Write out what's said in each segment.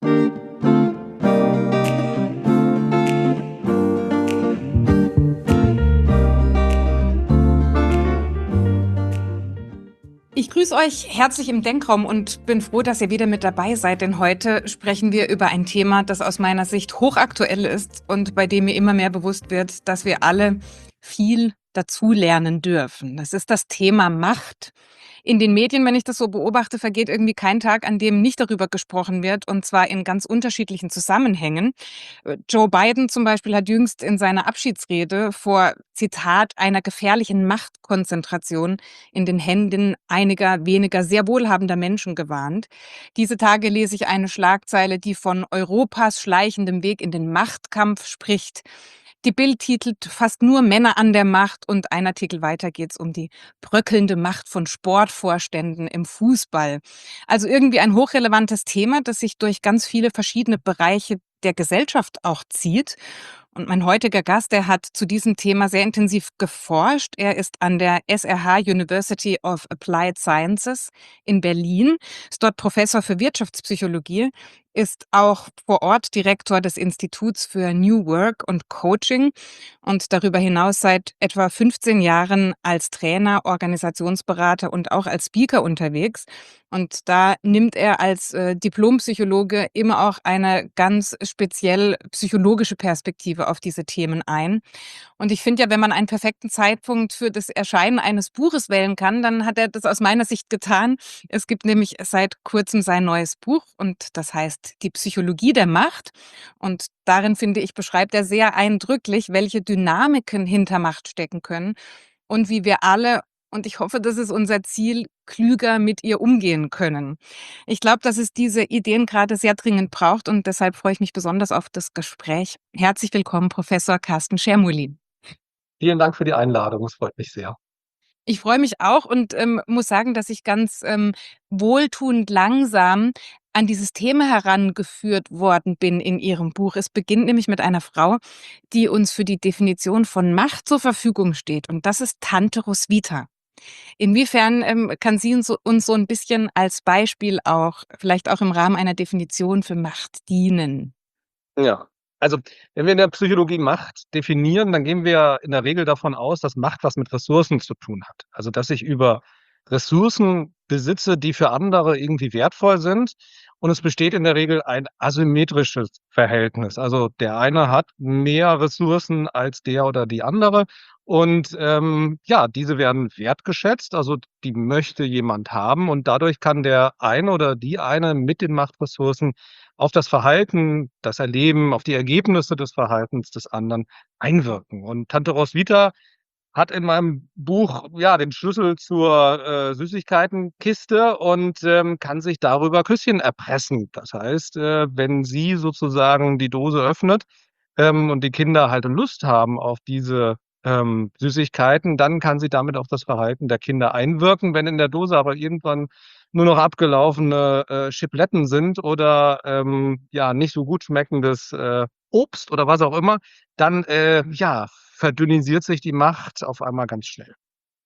Ich grüße euch herzlich im Denkraum und bin froh, dass ihr wieder mit dabei seid, denn heute sprechen wir über ein Thema, das aus meiner Sicht hochaktuell ist und bei dem mir immer mehr bewusst wird, dass wir alle viel dazulernen dürfen. Das ist das Thema Macht. In den Medien, wenn ich das so beobachte, vergeht irgendwie kein Tag, an dem nicht darüber gesprochen wird, und zwar in ganz unterschiedlichen Zusammenhängen. Joe Biden zum Beispiel hat jüngst in seiner Abschiedsrede vor, Zitat, einer gefährlichen Machtkonzentration in den Händen einiger weniger sehr wohlhabender Menschen gewarnt. Diese Tage lese ich eine Schlagzeile, die von Europas schleichendem Weg in den Machtkampf spricht. Die Bild titelt fast nur Männer an der Macht und ein Artikel weiter geht es um die bröckelnde Macht von Sportvorständen im Fußball. Also irgendwie ein hochrelevantes Thema, das sich durch ganz viele verschiedene Bereiche der Gesellschaft auch zieht. Und mein heutiger Gast, der hat zu diesem Thema sehr intensiv geforscht. Er ist an der SRH University of Applied Sciences in Berlin, ist dort Professor für Wirtschaftspsychologie, ist auch vor Ort Direktor des Instituts für New Work und Coaching und darüber hinaus seit etwa 15 Jahren als Trainer, Organisationsberater und auch als Speaker unterwegs. Und da nimmt er als Diplompsychologe immer auch eine ganz speziell psychologische Perspektive auf diese Themen ein. Und ich finde ja, wenn man einen perfekten Zeitpunkt für das Erscheinen eines Buches wählen kann, dann hat er das aus meiner Sicht getan. Es gibt nämlich seit kurzem sein neues Buch und das heißt Die Psychologie der Macht. Und darin, finde ich, beschreibt er sehr eindrücklich, welche Dynamiken hinter Macht stecken können und wie wir alle, und ich hoffe, das ist unser Ziel, klüger mit ihr umgehen können. Ich glaube, dass es diese Ideen gerade sehr dringend braucht und deshalb freue ich mich besonders auf das Gespräch. Herzlich willkommen, Professor Carsten Schermulin. Vielen Dank für die Einladung. Es freut mich sehr. Ich freue mich auch und muss sagen, dass ich ganz wohltuend langsam an dieses Thema herangeführt worden bin in Ihrem Buch. Es beginnt nämlich mit einer Frau, die uns für die Definition von Macht zur Verfügung steht. Und das ist Tante Roswitha. Inwiefern kann sie uns so ein bisschen als Beispiel auch, vielleicht auch im Rahmen einer Definition für Macht dienen? Ja, also wenn wir in der Psychologie Macht definieren, dann gehen wir in der Regel davon aus, dass Macht was mit Ressourcen zu tun hat. Also dass ich über Ressourcen besitze, die für andere irgendwie wertvoll sind. Und es besteht in der Regel ein asymmetrisches Verhältnis. Also der eine hat mehr Ressourcen als der oder die andere. Und ja, diese werden wertgeschätzt, also die möchte jemand haben. Und dadurch kann der eine oder die eine mit den Machtressourcen auf das Verhalten, das Erleben, auf die Ergebnisse des Verhaltens des anderen einwirken. Und Tante Roswitha hat in meinem Buch, ja, den Schlüssel zur Süßigkeitenkiste und kann sich darüber Küsschen erpressen. Das heißt, wenn sie sozusagen die Dose öffnet, und die Kinder halt Lust haben auf diese Süßigkeiten, dann kann sie damit auf das Verhalten der Kinder einwirken. Wenn in der Dose aber irgendwann nur noch abgelaufene Chipletten sind oder ja, nicht so gut schmeckendes Obst oder was auch immer, dann ja, verdünnisiert sich die Macht auf einmal ganz schnell.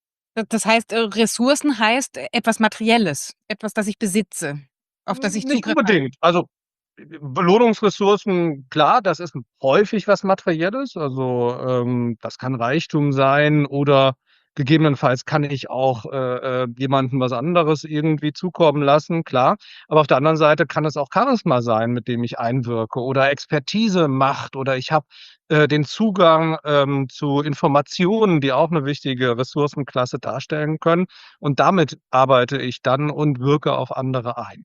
Das heißt, Ressourcen heißt etwas Materielles, etwas, das ich besitze, auf das ich Nicht Zugriff habe. unbedingt. Also Belohnungsressourcen, klar, das ist häufig was Materielles. Also das kann Reichtum sein oder gegebenenfalls kann ich auch jemandem was anderes irgendwie zukommen lassen, klar. Aber auf der anderen Seite kann es auch Charisma sein, mit dem ich einwirke oder Expertise, Macht oder ich habe den Zugang zu Informationen, die auch eine wichtige Ressourcenklasse darstellen können. Und damit arbeite ich dann und wirke auf andere ein.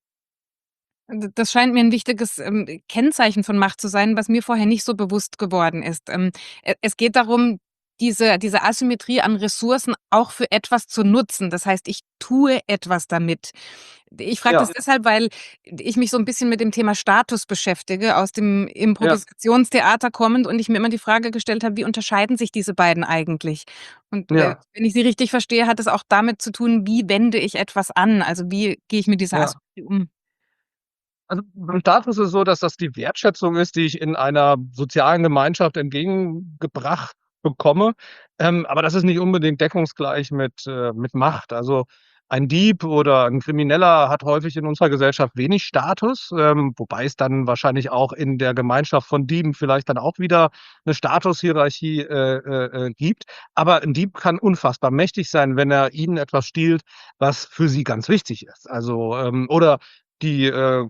Das scheint mir ein wichtiges Kennzeichen von Macht zu sein, was mir vorher nicht so bewusst geworden ist. Es geht darum, diese Asymmetrie an Ressourcen auch für etwas zu nutzen. Das heißt, ich tue etwas damit. Ich frage Ja, das deshalb, weil ich mich so ein bisschen mit dem Thema Status beschäftige, aus dem ja, Improvisationstheater kommend und ich mir immer die Frage gestellt habe: „Wie unterscheiden sich diese beiden eigentlich?“ Und, ja, wenn ich Sie richtig verstehe, hat es auch damit zu tun, wie wende ich etwas an? Also, wie gehe ich mit dieser ja. Asymmetrie um? Also, beim Status ist es so, dass das die Wertschätzung ist, die ich in einer sozialen Gemeinschaft entgegengebracht bekomme. Aber das ist nicht unbedingt deckungsgleich mit Macht. Also, ein Dieb oder ein Krimineller hat häufig in unserer Gesellschaft wenig Status, wobei es dann wahrscheinlich auch in der Gemeinschaft von Dieben vielleicht dann auch wieder eine Statushierarchie, gibt. Aber ein Dieb kann unfassbar mächtig sein, wenn er Ihnen etwas stiehlt, was für Sie ganz wichtig ist. Also, oder die,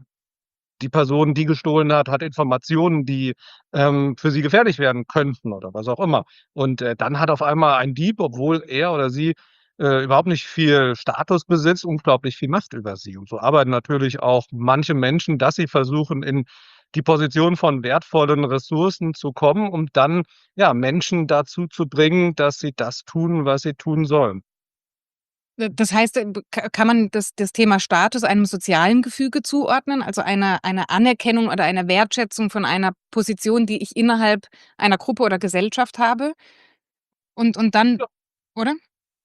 die Person, die gestohlen hat, hat Informationen, die, für sie gefährlich werden könnten oder was auch immer. Und, dann hat auf einmal ein Dieb, obwohl er oder sie, überhaupt nicht viel Status besitzt, unglaublich viel Macht über sie. Und so arbeiten natürlich auch manche Menschen, dass sie versuchen, in die Position von wertvollen Ressourcen zu kommen, um dann, ja, Menschen dazu zu bringen, dass sie das tun, was sie tun sollen. Das heißt, kann man das Thema Status einem sozialen Gefüge zuordnen, also eine Anerkennung oder eine Wertschätzung von einer Position, die ich innerhalb einer Gruppe oder Gesellschaft habe und dann, oder?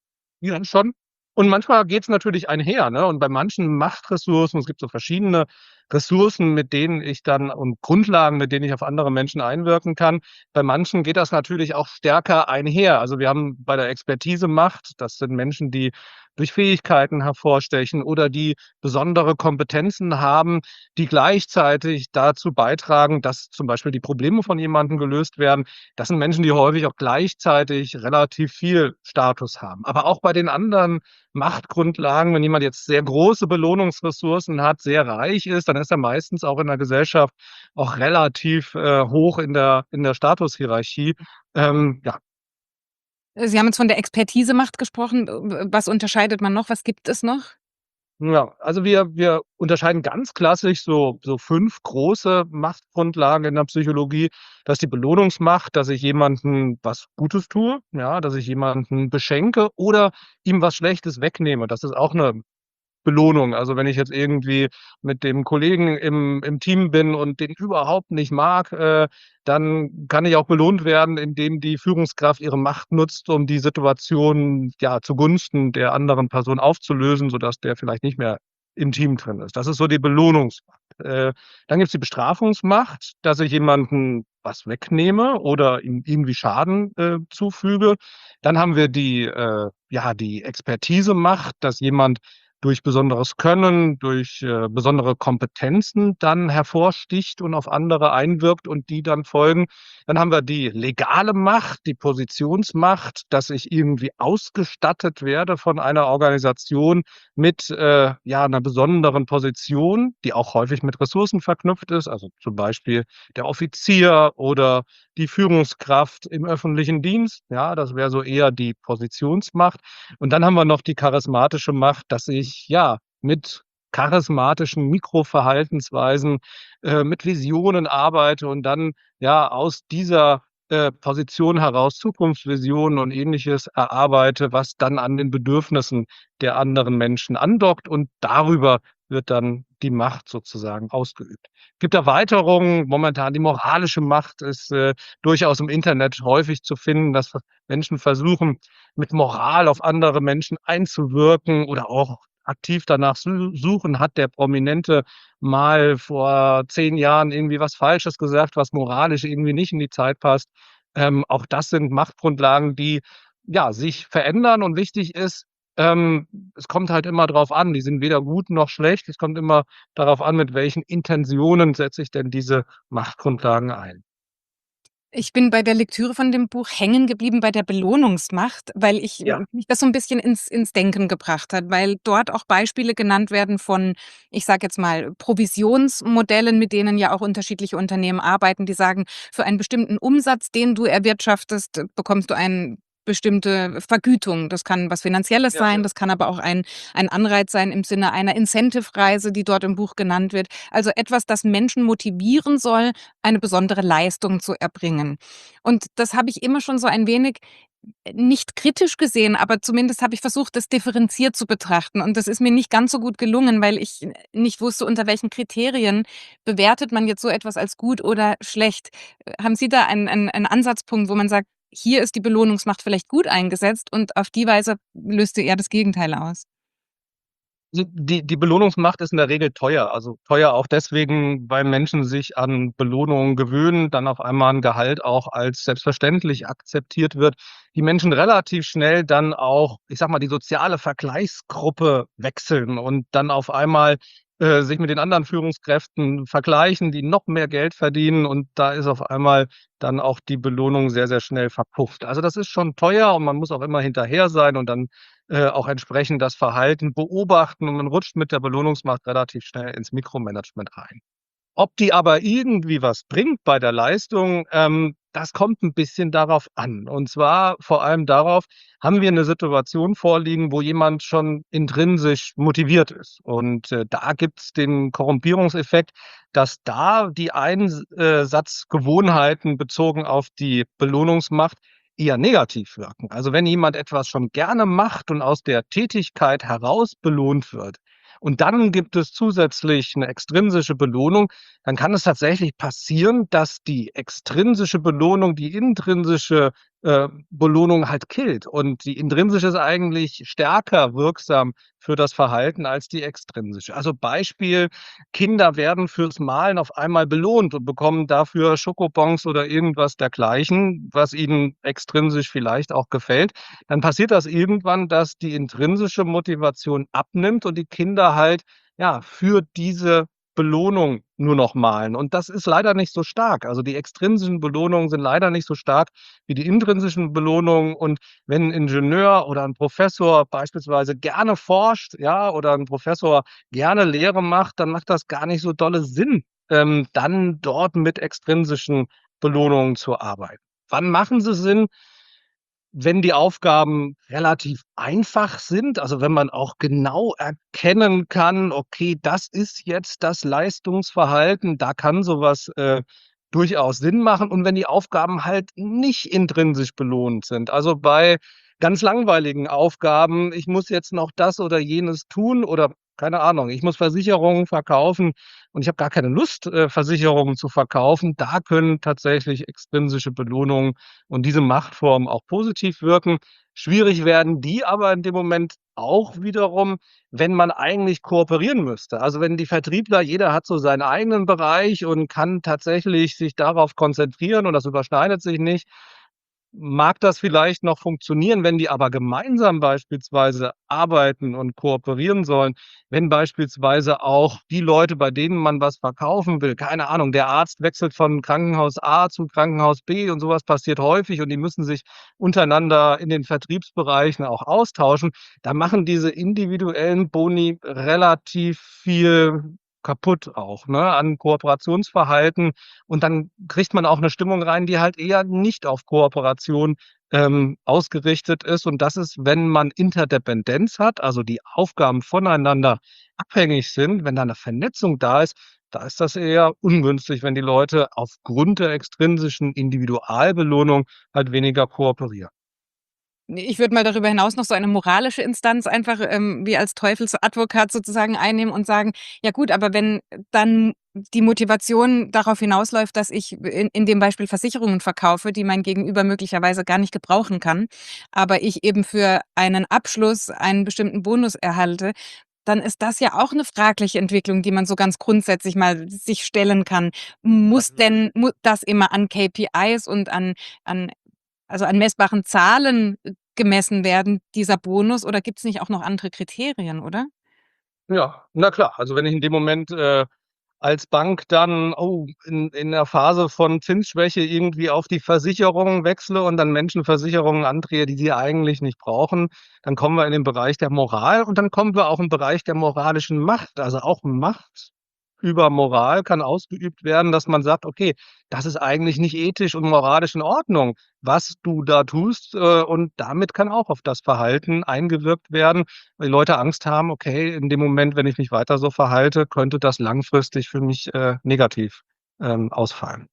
Ja, schon. Und manchmal geht's natürlich einher, ne? Und bei manchen Machtressourcen, es gibt so verschiedene Ressourcen, mit denen ich dann und Grundlagen, mit denen ich auf andere Menschen einwirken kann. Bei manchen geht das natürlich auch stärker einher. Also, wir haben bei der Expertise Macht, das sind Menschen, die durch Fähigkeiten hervorstechen oder die besondere Kompetenzen haben, die gleichzeitig dazu beitragen, dass zum Beispiel die Probleme von jemandem gelöst werden. Das sind Menschen, die häufig auch gleichzeitig relativ viel Status haben. Aber auch bei den anderen Machtgrundlagen, wenn jemand jetzt sehr große Belohnungsressourcen hat, sehr reich ist, dann ist er meistens auch in der Gesellschaft auch relativ, hoch in der Statushierarchie. Ja, Sie haben jetzt von der Expertise-Macht gesprochen. Was unterscheidet man noch? Was gibt es noch? ja, also wir unterscheiden ganz klassisch so 5 große Machtgrundlagen in der Psychologie. Das ist die Belohnungsmacht, dass ich jemandem was Gutes tue, ja, dass ich jemanden beschenke oder ihm was Schlechtes wegnehme. Das ist auch 'ne Belohnung. Also, wenn ich jetzt irgendwie mit dem Kollegen im Team bin und den überhaupt nicht mag, dann kann ich auch belohnt werden, indem die Führungskraft ihre Macht nutzt, um die Situation, ja, zugunsten der anderen Person aufzulösen, sodass der vielleicht nicht mehr im Team drin ist. Das ist so die Belohnungsmacht. Dann gibt's die Bestrafungsmacht, dass ich jemanden was wegnehme oder ihm irgendwie Schaden, zufüge. Dann haben wir die, ja, die Expertise-Macht, dass jemand durch besonderes Können, durch, besondere Kompetenzen dann hervorsticht und auf andere einwirkt und die dann folgen. Dann haben wir die legale Macht, die Positionsmacht, dass ich irgendwie ausgestattet werde von einer Organisation mit, ja, 'ner besonderen Position, die auch häufig mit Ressourcen verknüpft ist, also zum Beispiel der Offizier oder die Führungskraft im öffentlichen Dienst. Ja, das wäre so eher die Positionsmacht. Und dann haben wir noch die charismatische Macht, dass ich, ja, mit charismatischen Mikroverhaltensweisen, mit Visionen arbeite und dann, ja, aus dieser, Position heraus Zukunftsvisionen und Ähnliches erarbeite, was dann an den Bedürfnissen der anderen Menschen andockt und darüber wird dann die Macht sozusagen ausgeübt. Gibt Erweiterungen. Momentan die moralische Macht ist, durchaus im Internet häufig zu finden, dass Menschen versuchen, mit Moral auf andere Menschen einzuwirken oder auch aktiv danach suchen, hat der Prominente mal vor 10 Jahren irgendwie was Falsches gesagt, was moralisch irgendwie nicht in die Zeit passt. Auch das sind Machtgrundlagen, die, ja, sich verändern und wichtig ist, es kommt halt immer drauf an. Die sind weder gut noch schlecht. Es kommt immer darauf an, mit welchen Intentionen setze ich denn diese Machtgrundlagen ein. Ich bin bei der Lektüre von dem Buch hängen geblieben bei der Belohnungsmacht, weil Ja, mich das so 'n bisschen ins Denken gebracht hat, weil dort auch Beispiele genannt werden von, ich sage jetzt mal, Provisionsmodellen, mit denen ja auch unterschiedliche Unternehmen arbeiten, die sagen: „Für einen bestimmten Umsatz, den du erwirtschaftest, bekommst du eine bestimmte Vergütung.“ Das kann was Finanzielles ja, sein, ja. das kann aber auch ein Anreiz sein im Sinne einer Incentive-Reise, die dort im Buch genannt wird. Also etwas, das Menschen motivieren soll, eine besondere Leistung zu erbringen. Und das habe ich immer schon so ein wenig nicht kritisch gesehen, aber zumindest habe ich versucht, das differenziert zu betrachten. Und das ist mir nicht ganz so gut gelungen, weil ich nicht wusste, unter welchen Kriterien bewertet man jetzt so etwas als gut oder schlecht. Haben Sie da einen Ansatzpunkt, wo man sagt, hier ist die Belohnungsmacht vielleicht gut eingesetzt und auf die Weise löst sie eher das Gegenteil aus? Die Belohnungsmacht ist in der Regel teuer. Also teuer auch deswegen, weil Menschen sich an Belohnungen gewöhnen, dann auf einmal ein Gehalt auch als selbstverständlich akzeptiert wird. Die Menschen relativ schnell dann auch, ich sag mal, die soziale Vergleichsgruppe wechseln und dann auf einmal sich mit den anderen Führungskräften vergleichen, die noch mehr Geld verdienen, und da ist auf einmal dann auch die Belohnung sehr, sehr schnell verpufft. Also das ist schon teuer und man muss auch immer hinterher sein und dann auch entsprechend das Verhalten beobachten, und man rutscht mit der Belohnungsmacht relativ schnell ins Mikromanagement rein. Ob die aber irgendwie was bringt bei der Leistung, das kommt ein bisschen darauf an. Und zwar vor allem darauf, haben wir eine Situation vorliegen, wo jemand schon intrinsisch motiviert ist. Und da gibt's den Korrumpierungseffekt, dass da die Einsatzgewohnheiten bezogen auf die Belohnungsmacht eher negativ wirken. Also, wenn jemand etwas schon gerne macht und aus der Tätigkeit heraus belohnt wird und dann gibt es zusätzlich eine extrinsische Belohnung, dann kann es tatsächlich passieren, dass die extrinsische Belohnung die intrinsische Belohnung halt killt. Und die intrinsische ist eigentlich stärker wirksam für das Verhalten als die extrinsische. Also Beispiel: Kinder werden fürs Malen auf einmal belohnt und bekommen dafür Schokobons oder irgendwas dergleichen, was ihnen extrinsisch vielleicht auch gefällt. Dann passiert das irgendwann, dass die intrinsische Motivation abnimmt und die Kinder halt, ja, für diese Belohnung nur noch malen. Und das ist leider nicht so stark. Also, die extrinsischen Belohnungen sind leider nicht so stark wie die intrinsischen Belohnungen. Und wenn 'n Ingenieur oder ein Professor beispielsweise gerne forscht, ja, oder ein Professor gerne Lehre macht, dann macht das gar nicht so dolle Sinn, dann dort mit extrinsischen Belohnungen zu arbeiten. Wann machen sie Sinn? Wenn die Aufgaben relativ einfach sind, also wenn man auch genau erkennen kann: „Okay, das ist jetzt das Leistungsverhalten“, da kann so was durchaus Sinn machen, und wenn die Aufgaben halt nicht intrinsisch belohnt sind. Also, bei ganz langweiligen Aufgaben: „Ich muss jetzt noch das oder jenes tun“, oder keine Ahnung, ich muss Versicherungen verkaufen und ich habe gar keine Lust, Versicherungen zu verkaufen. Da können tatsächlich extrinsische Belohnungen und diese Machtformen auch positiv wirken. Schwierig werden die aber in dem Moment auch wiederum, wenn man eigentlich kooperieren müsste. Also, wenn die Vertriebler, jeder hat so seinen eigenen Bereich und kann tatsächlich sich darauf konzentrieren und das überschneidet sich nicht, mag das vielleicht noch funktionieren. Wenn die aber gemeinsam beispielsweise arbeiten und kooperieren sollen, wenn beispielsweise auch die Leute, bei denen man was verkaufen will, keine Ahnung, der Arzt wechselt von Krankenhaus A zu Krankenhaus B und sowas passiert häufig und die müssen sich untereinander in den Vertriebsbereichen auch austauschen, da machen diese individuellen Boni relativ viel kaputt auch, ne, an Kooperationsverhalten, und dann kriegt man auch 'ne Stimmung rein, die halt eher nicht auf Kooperation ausgerichtet ist. Und das ist, wenn man Interdependenz hat, also die Aufgaben voneinander abhängig sind, wenn da 'ne Vernetzung da ist das eher ungünstig, wenn die Leute aufgrund der extrinsischen Individualbelohnung halt weniger kooperieren. Ne, ich würde mal darüber hinaus noch so eine moralische Instanz einfach, wie als Teufelsadvokat sozusagen einnehmen und sagen: „Ja gut, aber wenn dann die Motivation darauf hinausläuft, dass ich in dem Beispiel Versicherungen verkaufe, die mein Gegenüber möglicherweise gar nicht gebrauchen kann, aber ich eben für einen Abschluss einen bestimmten Bonus erhalte“, dann ist das ja auch 'ne fragliche Entwicklung, die man so ganz grundsätzlich mal sich stellen kann. Muss denn mu das immer an KPIs und an also an messbaren Zahlen gemessen werden, dieser Bonus, oder gibt's nicht auch noch andere Kriterien, oder? Ja, na klar. Also, wenn ich in dem Moment als Bank dann, in der Phase von Zinsschwäche irgendwie auf die Versicherung wechsle und dann Menschen Versicherungen andrehe, die sie eigentlich nicht brauchen, dann kommen wir in den Bereich der Moral und dann kommen wir auch im Bereich der moralischen Macht. Also, auch Macht über Moral kann ausgeübt werden, dass man sagt: „Okay, das ist eigentlich nicht ethisch und moralisch in Ordnung, was du da tust“, und damit kann auch auf das Verhalten eingewirkt werden, weil die Leute Angst haben: „Okay, in dem Moment, wenn ich mich weiter so verhalte, könnte das langfristig für mich negativ ausfallen.“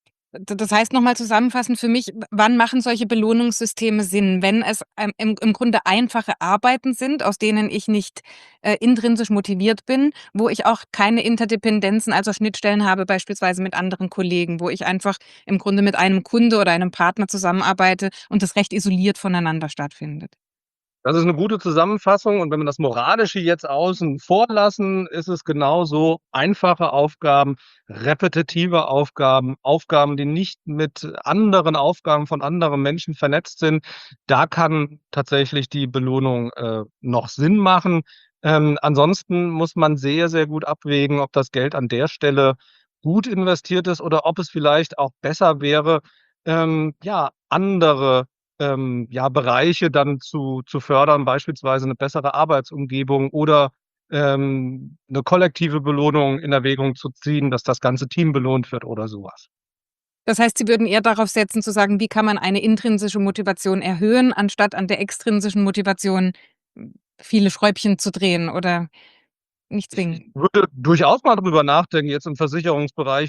Das heißt noch mal zusammenfassend für mich, wann machen solche Belohnungssysteme Sinn? Wenn es, im Grunde einfache Arbeiten sind, aus denen ich nicht, intrinsisch motiviert bin, wo ich auch keine Interdependenzen, also Schnittstellen habe beispielsweise mit anderen Kollegen, wo ich einfach im Grunde mit einem Kunde oder einem Partner zusammenarbeite und das recht isoliert voneinander stattfindet. Das ist eine gute Zusammenfassung und wenn wir das Moralische jetzt außen vor lassen, ist es genauso: einfache Aufgaben, repetitive Aufgaben, Aufgaben, die nicht mit anderen Aufgaben von anderen Menschen vernetzt sind. Da kann tatsächlich die Belohnung, noch Sinn machen. Ansonsten muss man sehr, sehr gut abwägen, ob das Geld an der Stelle gut investiert ist oder ob es vielleicht auch besser wäre, ja, andere ja, Bereiche dann zu fördern, beispielsweise eine bessere Arbeitsumgebung oder, 'ne kollektive Belohnung in Erwägung zu ziehen, dass das ganze Team belohnt wird oder sowas. Das heißt, Sie würden eher darauf setzen zu sagen: „Wie kann man eine intrinsische Motivation erhöhen, anstatt an der extrinsischen Motivation, viele Schräubchen zu drehen oder nicht Ich zwingend?“ würde durchaus mal drüber nachdenken, jetzt im Versicherungsbereich,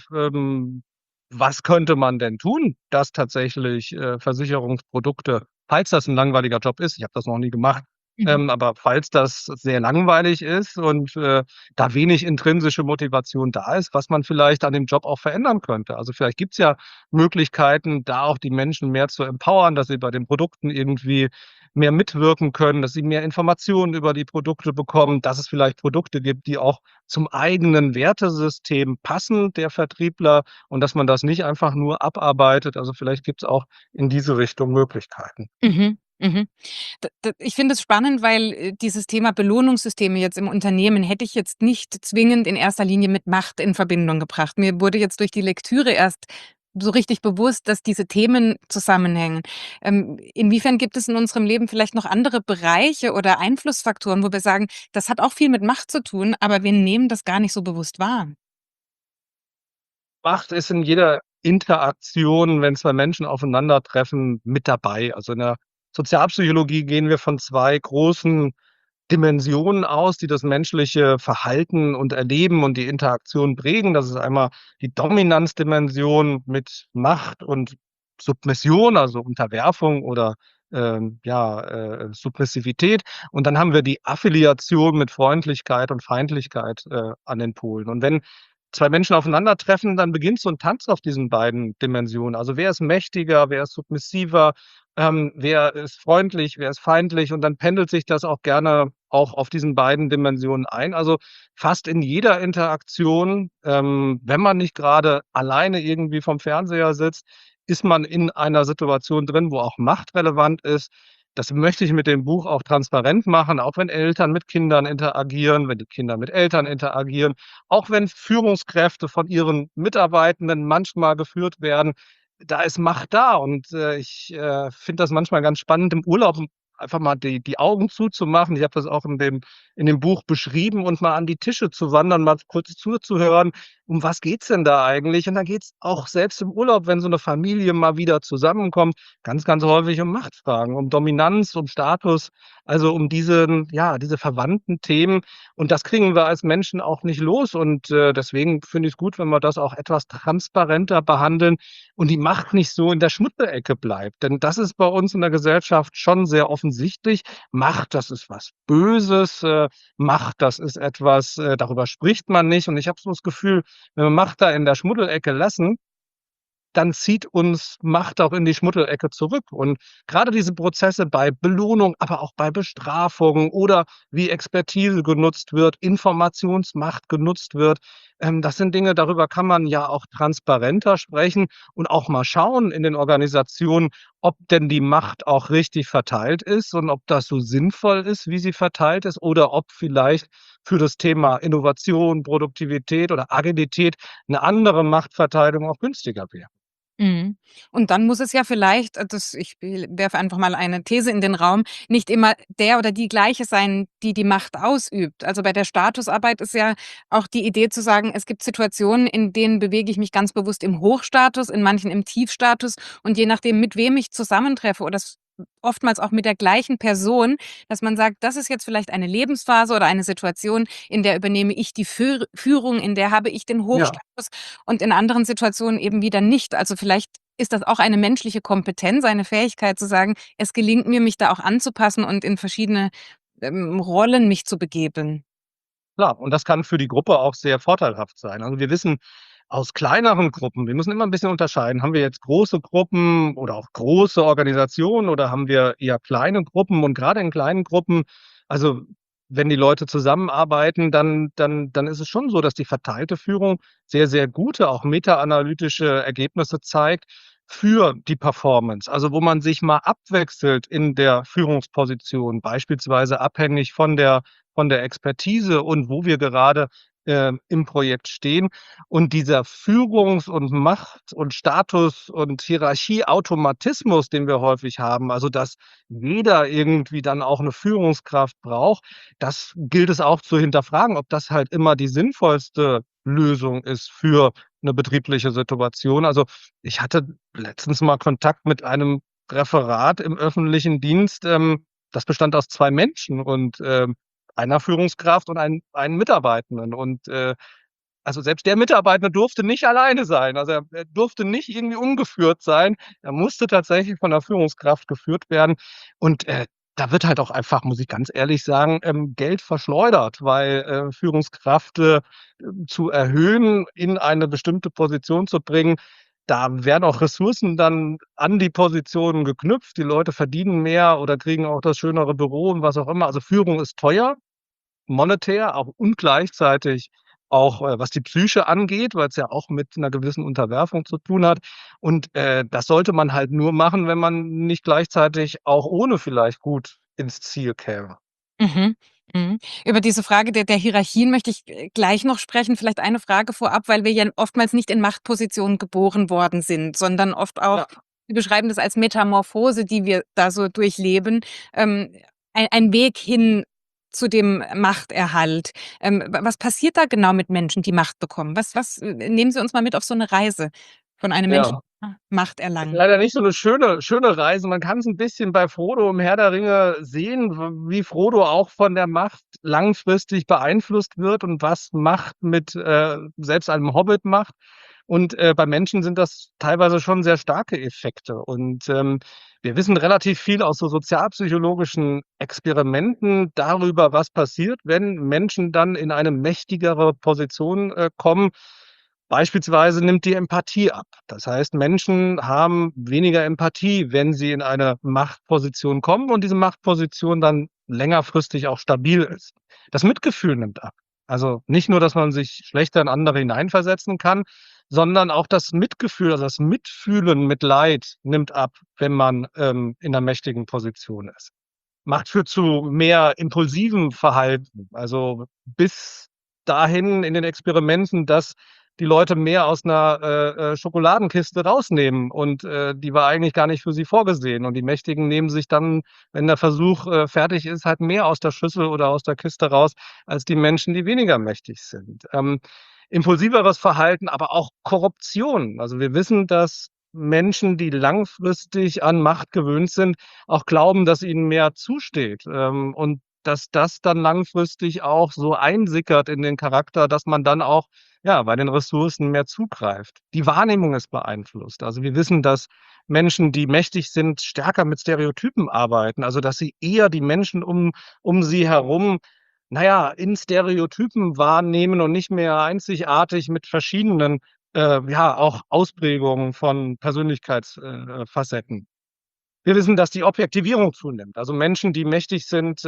was könnte man denn tun, dass tatsächlich, Versicherungsprodukte, falls das 'n langweiliger Job ist, ich habe das noch nie gemacht, Mhm. aber falls das sehr langweilig ist und, da wenig intrinsische Motivation da ist, was man vielleicht an dem Job auch verändern könnte. Also, vielleicht gibt's ja Möglichkeiten, da auch die Menschen mehr zu empowern, dass sie bei den Produkten irgendwie mehr mitwirken können, dass sie mehr Informationen über die Produkte bekommen, dass es vielleicht Produkte gibt, die auch zum eigenen Wertesystem passen der Vertriebler und dass man das nicht einfach nur abarbeitet. Also, vielleicht gibt's auch in diese Richtung Möglichkeiten. Mhm, mhm. Ich finde es spannend, weil, dieses Thema Belohnungssysteme jetzt im Unternehmen hätte ich jetzt nicht zwingend in erster Linie mit Macht in Verbindung gebracht. Mir wurde jetzt durch die Lektüre erst so richtig bewusst, dass diese Themen zusammenhängen. Inwiefern gibt es in unserem Leben vielleicht noch andere Bereiche oder Einflussfaktoren, wo wir sagen, das hat auch viel mit Macht zu tun, aber wir nehmen das gar nicht so bewusst wahr? Macht ist in jeder Interaktion, wenn 2 Menschen aufeinandertreffen, mit dabei. Also, in der Sozialpsychologie gehen wir von 2 großen Dimensionen aus, die das menschliche Verhalten und Erleben und die Interaktion prägen. Das ist einmal die Dominanzdimension mit Macht und Submission, also Unterwerfung oder, ja, Submissivität. Und dann haben wir die Affiliation mit Freundlichkeit und Feindlichkeit, an den Polen. Und wenn 2 Menschen aufeinandertreffen, dann beginnt so 'n Tanz auf diesen beiden Dimensionen. Also, wer ist mächtiger, wer ist submissiver, wer ist freundlich, wer ist feindlich und dann pendelt sich das auch gerne auch auf diesen beiden Dimensionen ein. Also, fast in jeder Interaktion, wenn man nicht grade alleine irgendwie vorm Fernseher sitzt, ist man in einer Situation drin, wo auch Macht relevant ist. Das möchte ich mit dem Buch auch transparent machen, auch wenn Eltern mit Kindern interagieren, wenn die Kinder mit Eltern interagieren, auch wenn Führungskräfte von ihren Mitarbeitenden manchmal geführt werden. Da ist Macht da und, ich, finde das manchmal ganz spannend im Urlaub einfach mal die Augen zuzumachen. Ich habe das auch in dem Buch beschrieben und mal an die Tische zu wandern, mal kurz zuzuhören, um was geht's denn da eigentlich? Und da geht's auch selbst im Urlaub, wenn so 'ne Familie mal wieder zusammenkommt, ganz, ganz häufig um Machtfragen, um Dominanz, um Status, also um diese verwandten Themen. Und das kriegen wir als Menschen auch nicht los und, deswegen finde ich's gut, wenn wir das auch etwas transparenter behandeln und die Macht nicht so in der Schmuddelecke bleibt. Denn das ist bei uns in der Gesellschaft schon sehr offensichtlich. Macht, das ist was Böses, Macht, das ist etwas, darüber spricht man nicht. Und ich habe so das Gefühl, wenn wir Macht da in der Schmuddelecke lassen, dann zieht uns Macht auch in die Schmuddelecke zurück. Und gerade diese Prozesse bei Belohnung, aber auch bei Bestrafung oder wie Expertise genutzt wird, Informationsmacht genutzt wird, das sind Dinge, darüber kann man ja auch transparenter sprechen und auch mal schauen in den Organisationen, ob denn die Macht auch richtig verteilt ist und ob das so sinnvoll ist, wie sie verteilt ist, oder ob vielleicht für das Thema Innovation, Produktivität oder Agilität 'ne andere Machtverteilung auch günstiger wäre. Mhm. Und dann muss es ja vielleicht, ich werfe einfach mal eine These in den Raum, nicht immer der oder die Gleiche sein, die die Macht ausübt. Also, bei der Statusarbeit ist ja auch die Idee zu sagen, es gibt Situationen, in denen bewege ich mich ganz bewusst im Hochstatus, in manchen im Tiefstatus und je nachdem, mit wem ich zusammentreffe oder oftmals auch mit der gleichen Person, dass man sagt, das ist jetzt vielleicht eine Lebensphase oder eine Situation, in der übernehme ich die Führung, in der habe ich den Ja. Hochstatus und in anderen Situationen eben wieder nicht. Also, vielleicht ist das auch eine menschliche Kompetenz, eine Fähigkeit zu sagen: „Es gelingt mir, mich da auch anzupassen und in verschiedene, Rollen mich zu begeben.“ Klar, und das kann für die Gruppe auch sehr vorteilhaft sein. Also, wir wissen aus kleineren Gruppen, wir müssen immer ein bisschen unterscheiden, haben wir jetzt große Gruppen oder auch große Organisationen oder haben wir eher kleine Gruppen? Und gerade in kleinen Gruppen, also wenn die Leute zusammenarbeiten, dann ist es schon so, dass die verteilte Führung sehr, sehr gute, auch meta-analytische Ergebnisse zeigt für die Performance. Also wo man sich mal abwechselt in der Führungsposition, beispielsweise abhängig von der Expertise und wo wir gerade im Projekt stehen. Und dieser Führungs- und Macht- und Status- und Hierarchieautomatismus, den wir häufig haben, also dass jeder irgendwie dann auch eine Führungskraft braucht, das gilt es auch zu hinterfragen, ob das halt immer die sinnvollste Lösung ist für eine betriebliche Situation. Also, ich hatte letztens mal Kontakt mit einem Referat im öffentlichen Dienst, das bestand aus 2 Menschen und, einer Führungskraft und einen Mitarbeitenden. Und, also selbst der Mitarbeitende durfte nicht alleine sein. Also er durfte nicht irgendwie ungeführt sein. Er musste tatsächlich von der Führungskraft geführt werden. Und, da wird halt auch einfach, muss ich ganz ehrlich sagen, Geld verschleudert, weil, Führungskraft, zu erhöhen, in eine bestimmte Position zu bringen, da werden auch Ressourcen dann an die Positionen geknüpft. Die Leute verdienen mehr oder kriegen auch das schönere Büro und was auch immer. Also Führung ist teuer, monetär, auch und gleichzeitig auch, was die Psyche angeht, weil es ja auch mit 'ner gewissen Unterwerfung zu tun hat. Und, das sollte man halt nur machen, wenn man nicht gleichzeitig auch ohne vielleicht gut ins Ziel käme. Mhm, mhm. Über diese Frage der Hierarchien möchte ich, gleich noch sprechen. Vielleicht eine Frage vorab, weil wir ja oftmals nicht in Machtpositionen geboren worden sind, sondern oft auch Ja. Sie beschreiben das als Metamorphose, die wir da so durchleben, ein Weg hin zu dem Machterhalt. Wa was passiert da genau mit Menschen, die Macht bekommen? Was nehmen Sie uns mal mit auf so 'ne Reise von einem Menschen, Ja. Macht Ist erlangen. leider nicht so 'ne schöne Reise. Man kann's 'n bisschen bei Frodo im Herr der Ringe sehen, w wie Frodo auch von der Macht langfristig beeinflusst wird und was Macht mit, selbst einem Hobbit macht. Und, bei Menschen sind das teilweise schon sehr starke Effekte. Und, wir wissen relativ viel aus so sozialpsychologischen Experimenten darüber, was passiert, wenn Menschen dann in eine mächtigere Position, kommen. Beispielsweise nimmt die Empathie ab. Das heißt, Menschen haben weniger Empathie, wenn sie in eine Machtposition kommen und diese Machtposition dann längerfristig auch stabil ist. Das Mitgefühl nimmt ab. Also, nicht nur, dass man sich schlechter in andere hineinversetzen kann, sondern auch das Mitgefühl, also das Mitfühlen mit Leid nimmt ab, wenn man, in 'ner mächtigen Position ist. Macht führt zu mehr impulsivem Verhalten. Also, bis dahin in den Experimenten, dass die Leute mehr aus 'ner, Schokoladenkiste rausnehmen und, die war eigentlich gar nicht für sie vorgesehen. Und die Mächtigen nehmen sich dann, wenn der Versuch, fertig ist, halt mehr aus der Schüssel oder aus der Kiste raus als die Menschen, die weniger mächtig sind. Impulsiveres Verhalten, aber auch Korruption. Also, wir wissen, dass Menschen, die langfristig an Macht gewöhnt sind, auch glauben, dass ihnen mehr zusteht, und dass das dann langfristig auch so einsickert in den Charakter, dass man dann auch, ja, bei den Ressourcen mehr zugreift. Die Wahrnehmung ist beeinflusst. Also, wir wissen, dass Menschen, die mächtig sind, stärker mit Stereotypen arbeiten, also, dass sie eher die Menschen um sie herum, na ja, in Stereotypen wahrnehmen und nicht mehr einzigartig mit verschiedenen, ja, auch Ausprägungen von Persönlichkeitsfacetten. Wir wissen, dass die Objektivierung zunimmt. Also, Menschen, die mächtig sind,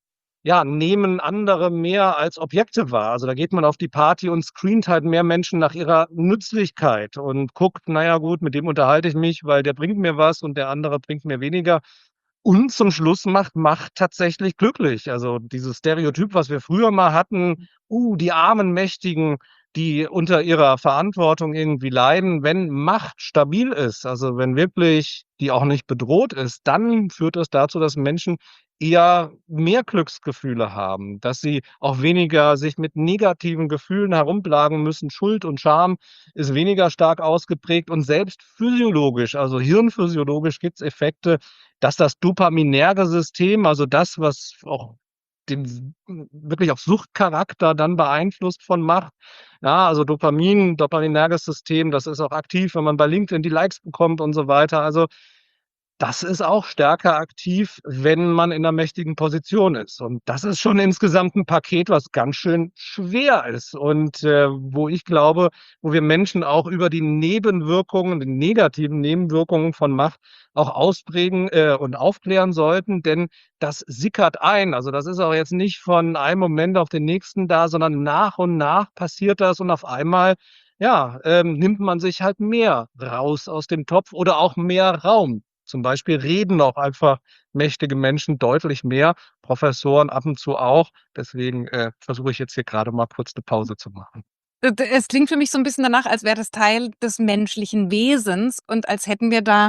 ja, nehmen andere mehr als Objekte wahr. Also, da geht man auf die Party und screent halt mehr Menschen nach ihrer Nützlichkeit und guckt: „Na ja, gut, mit dem unterhalte ich mich, weil der bringt mir was und der andere bringt mir weniger.“ Und zum Schluss macht Macht tatsächlich glücklich. Also, dieses Stereotyp, was wir früher mal hatten: die armen Mächtigen, die unter ihrer Verantwortung irgendwie leiden. Wenn Macht stabil ist, also, wenn wirklich die auch nicht bedroht ist, dann führt das dazu, dass Menschen eher mehr Glücksgefühle haben, dass sie auch weniger sich mit negativen Gefühlen herumplagen müssen. Schuld und Scham ist weniger stark ausgeprägt und selbst physiologisch, also hirnphysiologisch gibt's Effekte, dass das dopaminerge System, also das, was auch den wirklich auch Suchtcharakter dann beeinflusst von Macht. Ja, also dopaminerges System, das ist auch aktiv, wenn man bei LinkedIn die Likes bekommt und so weiter. Also, das ist auch stärker aktiv, wenn man in 'ner mächtigen Position ist. Und das ist schon insgesamt 'n Paket, was ganz schön schwer ist und, wo ich glaube, wo wir Menschen auch über die Nebenwirkungen, die negativen Nebenwirkungen von Macht auch ausprägen, und aufklären sollten, denn das sickert ein. Also, das ist auch jetzt nicht von einem Moment auf den nächsten da, sondern nach und nach passiert das und auf einmal, ja, nimmt man sich halt mehr raus aus dem Topf oder auch mehr Raum. Zum Beispiel reden auch einfach mächtige Menschen deutlich mehr, Professoren ab und zu auch. Deswegen, versuche ich jetzt hier grade mal kurz 'ne Pause zu machen. Es klingt für mich so 'n bisschen danach, als wäre das Teil des menschlichen Wesens und als hätten wir da,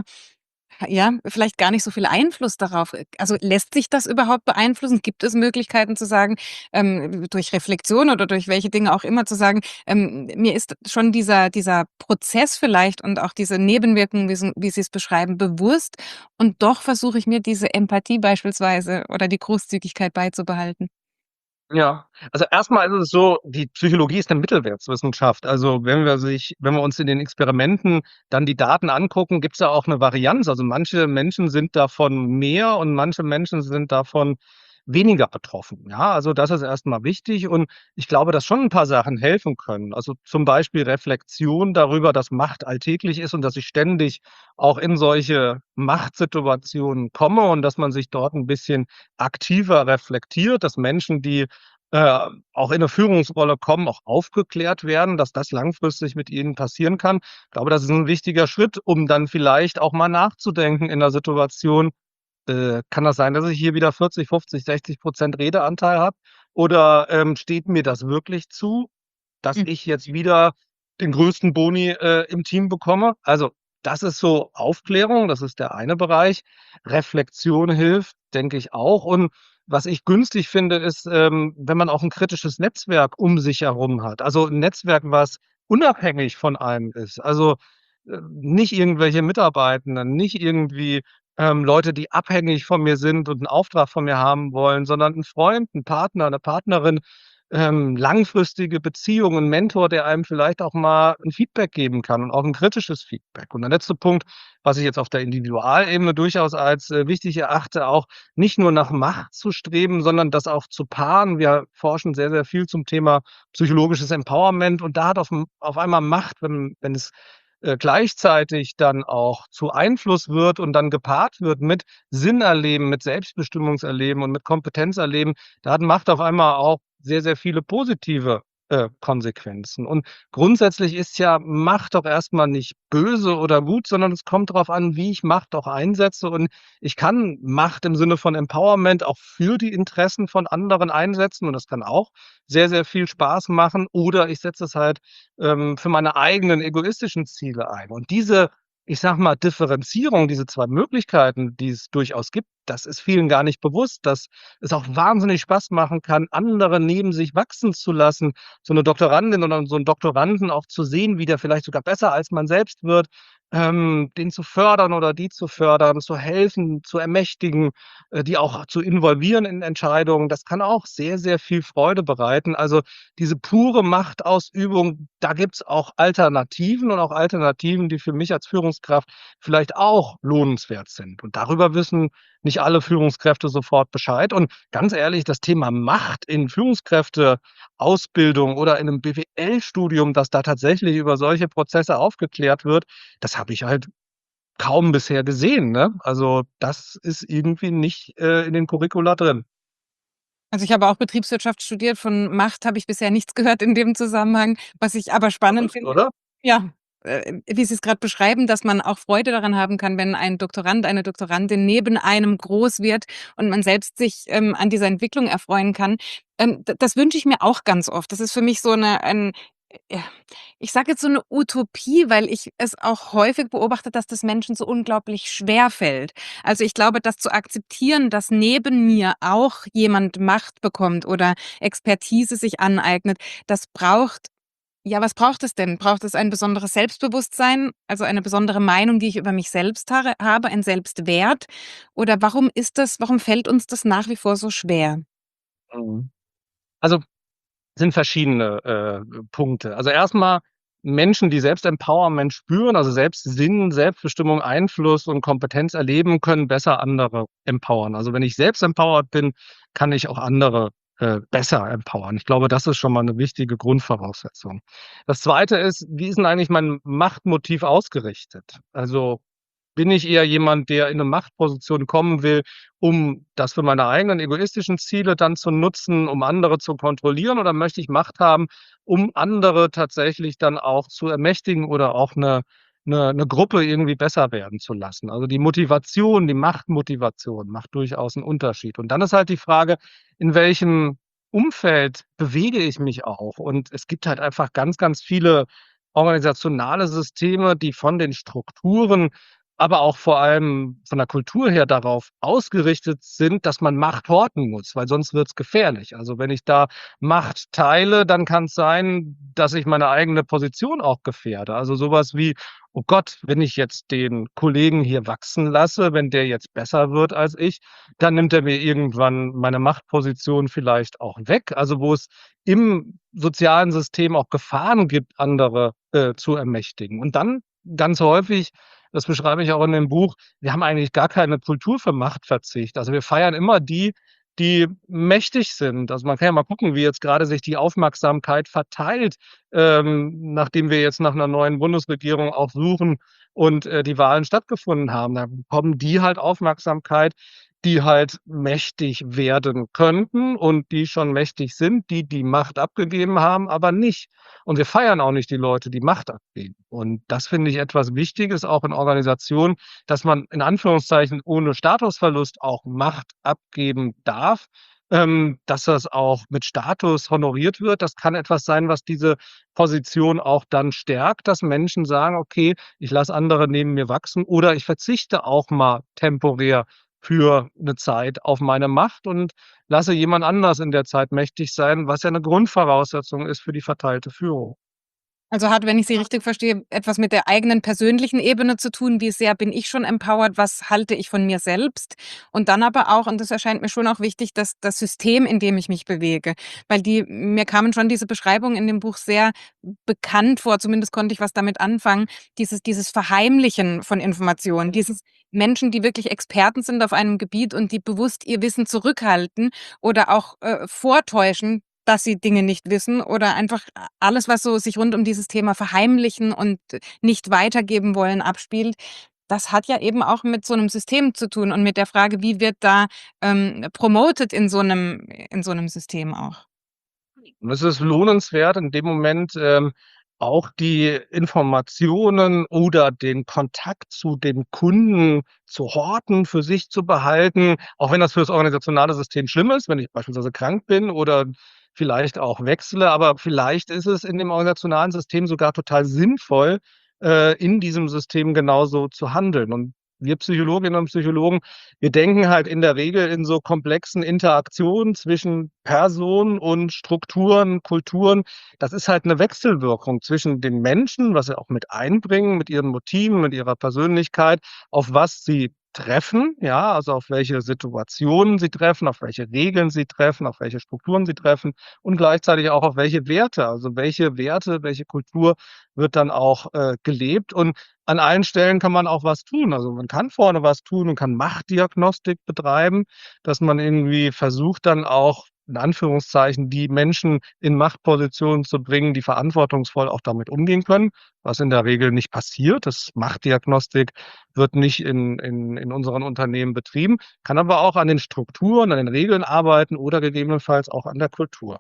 ja, vielleicht gar nicht so viel Einfluss darauf. Also, lässt sich das überhaupt beeinflussen? Gibt es Möglichkeiten zu sagen, durch Reflexion oder durch welche Dinge auch immer zu sagen, mir ist schon dieser Prozess vielleicht und auch diese Nebenwirkungen, wie Sie es beschreiben, bewusst und doch versuche ich mir diese Empathie beispielsweise oder die Großzügigkeit beizubehalten. Ja, also erstmal ist es so, die Psychologie ist 'ne Mittelwertswissenschaft. Also, wenn wir uns in den Experimenten dann die Daten angucken, gibt's da auch 'ne Varianz. Also, manche Menschen sind davon mehr und manche Menschen sind davon weniger betroffen. Ja, also das ist erstmal wichtig und ich glaube, dass schon 'n paar Sachen helfen können. Also, zum Beispiel Reflexion darüber, dass Macht alltäglich ist und dass ich ständig auch in solche Machtsituationen komme und dass man sich dort 'n bisschen aktiver reflektiert, dass Menschen, die, auch in 'ne Führungsrolle kommen, auch aufgeklärt werden, dass das langfristig mit ihnen passieren kann. Ich glaube, das ist 'n wichtiger Schritt, um dann vielleicht auch mal nachzudenken in 'ner Situation, kann das sein, dass ich hier wieder 40, 50, 60% Redeanteil habe oder, steht mir das wirklich zu, dass Hm. ich jetzt wieder den größten Boni, im Team bekomme? Also, das ist so Aufklärung, das ist der eine Bereich. Reflexion hilft, denke ich auch. Und was ich günstig finde, ist, wenn man auch 'n kritisches Netzwerk um sich herum hat. Also 'n Netzwerk, was unabhängig von einem ist. Also, nicht irgendwelche Mitarbeitenden, nicht irgendwie, Leute, die abhängig von mir sind und 'n Auftrag von mir haben wollen, sondern 'n Freund, 'n Partner, 'ne Partnerin, langfristige Beziehung, 'n Mentor, der einem vielleicht auch mal 'n Feedback geben kann und auch 'n kritisches Feedback. Und der letzte Punkt, was ich jetzt auf der Individualebene durchaus als, wichtig erachte, auch nicht nur nach Macht zu streben, sondern das auch zu paaren. Wir forschen sehr, sehr viel zum Thema psychologisches Empowerment und da hat auf einmal Macht, wenn es, gleichzeitig dann auch zu Einfluss wird und dann gepaart wird mit Sinn erleben, mit Selbstbestimmungserleben und mit Kompetenzerleben, da hat Macht auf einmal auch sehr, sehr viele positive, Konsequenzen. Und grundsätzlich ist ja Macht doch erstmal nicht böse oder gut, sondern es kommt drauf an, wie ich Macht auch einsetze. Und ich kann Macht im Sinne von Empowerment auch für die Interessen von anderen einsetzen und das kann auch sehr, sehr viel Spaß machen. Oder ich setze es halt, für meine eigenen egoistischen Ziele ein. Und diese, ich sage mal, Differenzierung, diese 2 Möglichkeiten, die es durchaus gibt, das ist vielen gar nicht bewusst, dass es auch wahnsinnig Spaß machen kann, andere neben sich wachsen zu lassen. So 'ne Doktorandin oder so 'n Doktoranden auch zu sehen, wie der vielleicht sogar besser als man selbst wird, den zu fördern oder die zu fördern, zu helfen, zu ermächtigen, die auch zu involvieren in Entscheidungen. Das kann auch sehr, sehr viel Freude bereiten. Also, diese pure Machtausübung, da gibt's auch Alternativen und auch Alternativen, die für mich als Führungskraft vielleicht auch lohnenswert sind. Und darüber wissen nicht alle Führungskräfte sofort Bescheid. Und ganz ehrlich, das Thema Macht in Führungskräfteausbildung oder in 'nem BWL-Studium, dass da tatsächlich über solche Prozesse aufgeklärt wird, das habe ich halt kaum bisher gesehen, ne? Also, das ist irgendwie nicht, in den Curricula drin. Also, ich habe auch Betriebswirtschaft studiert. Von Macht habe ich bisher nichts gehört in dem Zusammenhang. Was ich aber spannend Verrückt, finde, oder? ja, wie Sie es grad beschreiben, dass man auch Freude daran haben kann, wenn ein Doktorand, eine Doktorandin neben einem groß wird und man selbst sich, an dieser Entwicklung erfreuen kann. Das wünsche ich mir auch ganz oft. Das ist für mich so 'ne ja, ich sage jetzt so 'ne Utopie, weil ich es auch häufig beobachte, dass das Menschen so unglaublich schwerfällt. Also, ich glaube, das zu akzeptieren, dass neben mir auch jemand Macht bekommt oder Expertise sich aneignet, das braucht ja, was braucht es denn? Braucht es ein besonderes Selbstbewusstsein, also eine besondere Meinung, die ich über mich selbst habe, ein Selbstwert? Oder warum fällt uns das nach wie vor so schwer? Mhm. Also, sind verschiedene, Punkte. Also, erstmal Menschen, die Selbstempowerment spüren, also Selbstsinn, Selbstbestimmung, Einfluss und Kompetenz erleben, können besser andere empowern. Also wenn ich selbst empowered bin, kann ich auch andere besser empowern. Ich glaube, das ist schon mal eine wichtige Grundvoraussetzung. Das Zweite ist, wie ist denn eigentlich mein Machtmotiv ausgerichtet? Also bin ich eher jemand, der in 'ne Machtposition kommen will, um das für meine eigenen egoistischen Ziele dann zu nutzen, um andere zu kontrollieren? Oder möchte ich Macht haben, um andere tatsächlich dann auch zu ermächtigen oder auch 'ne Gruppe irgendwie besser werden zu lassen? Also, die Motivation, die Machtmotivation macht durchaus 'n Unterschied. Und dann ist halt die Frage, in welchem Umfeld bewege ich mich auch? Und es gibt halt einfach ganz, ganz viele organisationale Systeme, die von den Strukturen, aber auch vor allem von der Kultur her darauf ausgerichtet sind, dass man Macht horten muss, weil sonst wird's gefährlich. Also, wenn ich da Macht teile, dann kann's sein, dass ich meine eigene Position auch gefährde. Also, so was wie: „Oh Gott, wenn ich jetzt den Kollegen hier wachsen lasse, wenn der jetzt besser wird als ich, dann nimmt er mir irgendwann meine Machtposition vielleicht auch weg.“ Also, wo es im sozialen System auch Gefahren gibt, andere zu ermächtigen. Und dann ganz häufig, das beschreibe ich auch in dem Buch, wir haben eigentlich gar keine Kultur für Machtverzicht. Also, wir feiern immer die, die mächtig sind. Also, man kann ja mal gucken, wie jetzt grade sich die Aufmerksamkeit verteilt, nachdem wir jetzt nach 'ner neuen Bundesregierung auch suchen und die Wahlen stattgefunden haben. Da bekommen die halt Aufmerksamkeit, die halt mächtig werden könnten und die schon mächtig sind, die die Macht abgegeben haben, aber nicht. Und wir feiern auch nicht die Leute, die Macht abgeben. Und das finde ich etwas Wichtiges, auch in Organisationen, dass man in Anführungszeichen ohne Statusverlust auch Macht abgeben darf, dass das auch mit Status honoriert wird. Das kann etwas sein, was diese Position auch dann stärkt, dass Menschen sagen: „Okay, ich lasse andere neben mir wachsen oder ich verzichte auch mal temporär für 'ne Zeit auf meine Macht und lasse jemand anders in der Zeit mächtig sein“, was ja 'ne Grundvoraussetzung ist für die verteilte Führung. Also hat, wenn ich Sie richtig verstehe, etwas mit der eigenen persönlichen Ebene zu tun. Wie sehr bin ich schon empowered? Was halte ich von mir selbst? Und dann aber auch, und das erscheint mir schon auch wichtig, dass das System, in dem ich mich bewege. Weil mir kamen schon diese Beschreibungen in dem Buch sehr bekannt vor, zumindest konnte ich was damit anfangen. Dieses Verheimlichen von Informationen, dieses Menschen, die wirklich Experten sind auf einem Gebiet und die bewusst ihr Wissen zurückhalten oder auch vortäuschen, dass sie Dinge nicht wissen oder einfach alles, was so sich rund um dieses Thema verheimlichen und nicht weitergeben wollen, abspielt. Das hat ja eben auch mit so 'nem System zu tun und mit der Frage, wie wird da promoted in so 'nem System auch? Und es ist lohnenswert in dem Moment, auch die Informationen oder den Kontakt zu dem Kunden zu horten, für sich zu behalten, auch wenn das für das organisationale System schlimm ist, wenn ich beispielsweise krank bin oder vielleicht auch wechsle. Aber vielleicht ist es in dem organisationalen System sogar total sinnvoll, in diesem System genauso zu handeln. Und wir Psychologinnen und Psychologen, wir denken halt in der Regel in so komplexen Interaktionen zwischen Personen und Strukturen, Kulturen. Das ist halt 'ne Wechselwirkung zwischen den Menschen, was sie auch mit einbringen, mit ihren Motiven, mit ihrer Persönlichkeit, auf was sie treffen, ja, also auf welche Situationen sie treffen, auf welche Regeln sie treffen, auf welche Strukturen sie treffen und gleichzeitig auch auf welche Werte. Also welche Werte, welche Kultur wird dann auch gelebt. Und an allen Stellen kann man auch was tun. Also, man kann vorne was tun und kann Machtdiagnostik betreiben, dass man irgendwie versucht, dann auch in Anführungszeichen die Menschen in Machtpositionen zu bringen, die verantwortungsvoll auch damit umgehen können, was in der Regel nicht passiert. Das Machtdiagnostik wird nicht in unseren Unternehmen betrieben, kann aber auch an den Strukturen, an den Regeln arbeiten oder gegebenenfalls auch an der Kultur.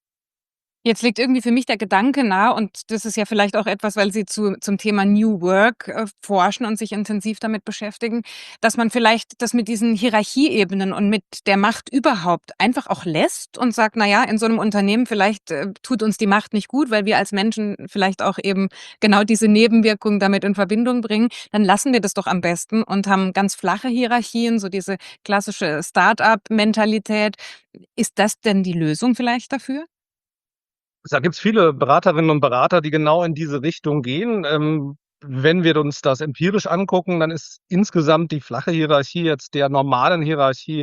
Jetzt liegt irgendwie für mich der Gedanke nahe und das ist ja vielleicht auch etwas, weil Sie zum Thema New Work forschen und sich intensiv damit beschäftigen, dass man vielleicht das mit diesen Hierarchieebenen und mit der Macht überhaupt einfach auch lässt und sagt: „Na ja, in so 'nem Unternehmen vielleicht tut uns die Macht nicht gut, weil wir als Menschen vielleicht auch eben genau diese Nebenwirkungen damit in Verbindung bringen. Dann lassen wir das doch am besten und haben ganz flache Hierarchien, so diese klassische Start-up-Mentalität.“ Ist das denn die Lösung vielleicht dafür? Da gibt's viele Beraterinnen und Berater, die genau in diese Richtung gehen. Wenn wir uns das empirisch angucken, dann ist insgesamt die flache Hierarchie jetzt der normalen Hierarchie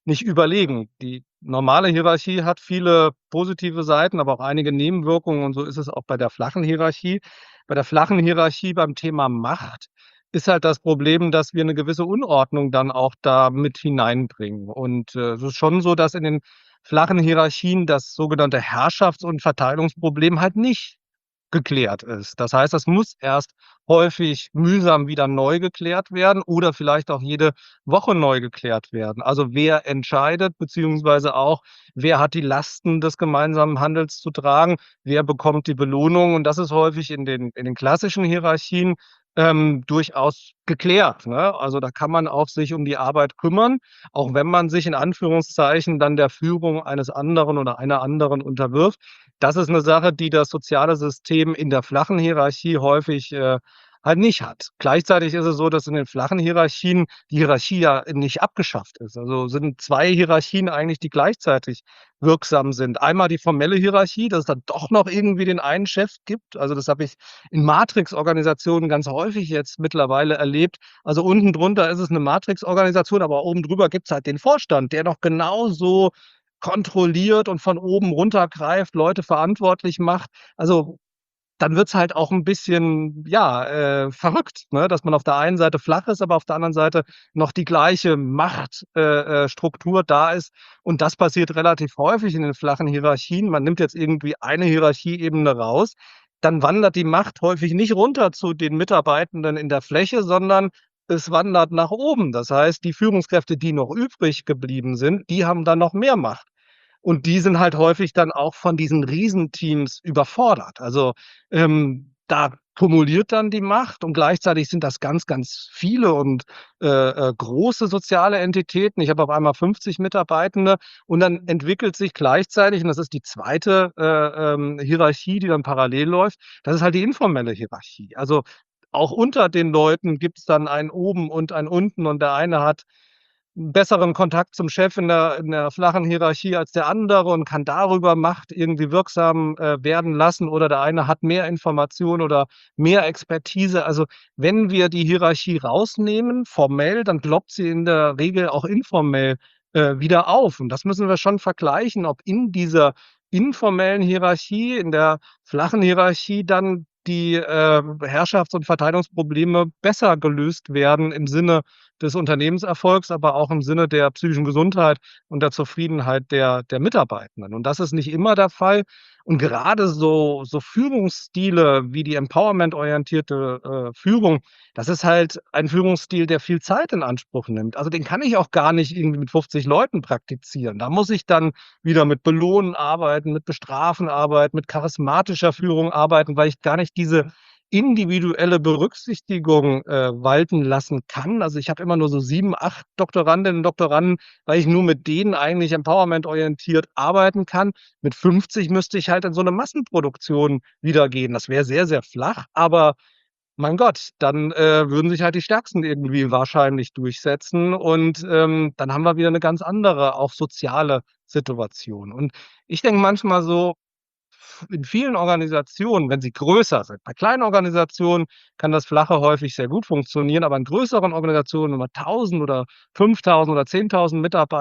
nicht überlegen. Die normale Hierarchie hat viele positive Seiten, aber auch einige Nebenwirkungen und so ist es auch bei der flachen Hierarchie. Bei der flachen Hierarchie beim Thema Macht ist halt das Problem, dass wir eine gewisse Unordnung dann auch da mit hineinbringen. Und, es ist schon so, dass in den flachen Hierarchien das sogenannte Herrschafts- und Verteilungsproblem halt nicht geklärt ist. Das heißt, das muss erst häufig mühsam wieder neu geklärt werden oder vielleicht auch jede Woche neu geklärt werden. Also, wer entscheidet, beziehungsweise auch, wer hat die Lasten des gemeinsamen Handels zu tragen, wer bekommt die Belohnung? Und das ist häufig in den klassischen Hierarchien, durchaus geklärt, ne? Also, da kann man auch sich um die Arbeit kümmern, auch wenn man sich in Anführungszeichen dann der Führung eines anderen oder einer anderen unterwirft. Das ist 'ne Sache, die das soziale System in der flachen Hierarchie häufig, halt nicht hat. Gleichzeitig ist es so, dass in den flachen Hierarchien die Hierarchie ja nicht abgeschafft ist. Also, sind 2 Hierarchien eigentlich, die gleichzeitig wirksam sind. Einmal die formelle Hierarchie, dass es dann doch noch irgendwie den einen Chef gibt. Also, das habe ich in Matrixorganisationen ganz häufig jetzt mittlerweile erlebt. Also, unten drunter ist es 'ne Matrixorganisation, aber oben drüber gibt's halt den Vorstand, der noch genauso kontrolliert und von oben runtergreift, Leute verantwortlich macht. Also, dann wird's halt auch 'n bisschen, ja, verrückt, ne, dass man auf der einen Seite flach ist, aber auf der anderen Seite noch die gleiche Macht Struktur da ist. Und das passiert relativ häufig in den flachen Hierarchien. Man nimmt jetzt irgendwie eine Hierarchieebene raus, dann wandert die Macht häufig nicht runter zu den Mitarbeitenden in der Fläche, sondern es wandert nach oben. Das heißt, die Führungskräfte, die noch übrig geblieben sind, die haben dann noch mehr Macht. Und die sind halt häufig dann auch von diesen Riesenteams überfordert. Also, da kumuliert dann die Macht und gleichzeitig sind das ganz, ganz viele und, große soziale Entitäten. Ich habe auf einmal 50 Mitarbeitende und dann entwickelt sich gleichzeitig, und das ist die zweite, Hierarchie, die dann parallel läuft, das ist halt die informelle Hierarchie. Also, auch unter den Leuten gibt's dann ein Oben und ein Unten und der eine hat 'n besseren Kontakt zum Chef in der flachen Hierarchie als der andere und kann darüber Macht irgendwie wirksam, werden lassen oder der eine hat mehr Information oder mehr Expertise. Also, wenn wir die Hierarchie rausnehmen, formell, dann ploppt sie in der Regel auch informell, wieder auf. Und das müssen wir schon vergleichen, ob in dieser informellen Hierarchie, in der flachen Hierarchie dann die, Herrschafts- und Verteilungsprobleme besser gelöst werden im Sinne des Unternehmenserfolgs, aber auch im Sinne der psychischen Gesundheit und der Zufriedenheit der Mitarbeitenden. Und das ist nicht immer der Fall. Und gerade so Führungsstile wie die empowerment-orientierte, Führung, das ist halt ein Führungsstil, der viel Zeit in Anspruch nimmt. Also, den kann ich auch gar nicht irgendwie mit 50 Leuten praktizieren. Da muss ich dann wieder mit Belohnen arbeiten, mit Bestrafen arbeiten, mit charismatischer Führung arbeiten, weil ich gar nicht diese individuelle Berücksichtigung, walten lassen kann. Also, ich habe immer nur so 7, 8 Doktorandinnen und Doktoranden, weil ich nur mit denen eigentlich empowerment-orientiert arbeiten kann. Mit 50 müsste ich halt in so 'ne Massenproduktion wieder gehen. Das wäre sehr, sehr flach, aber mein Gott, dann, würden sich halt die Stärksten irgendwie wahrscheinlich durchsetzen und, dann haben wir wieder 'ne ganz andere, auch soziale Situation. Und ich denke manchmal so, in vielen Organisationen, wenn sie größer sind, bei kleinen Organisationen kann das Flache häufig sehr gut funktionieren, aber in größeren Organisationen, wenn man 1.000 oder 5.000 oder 10.000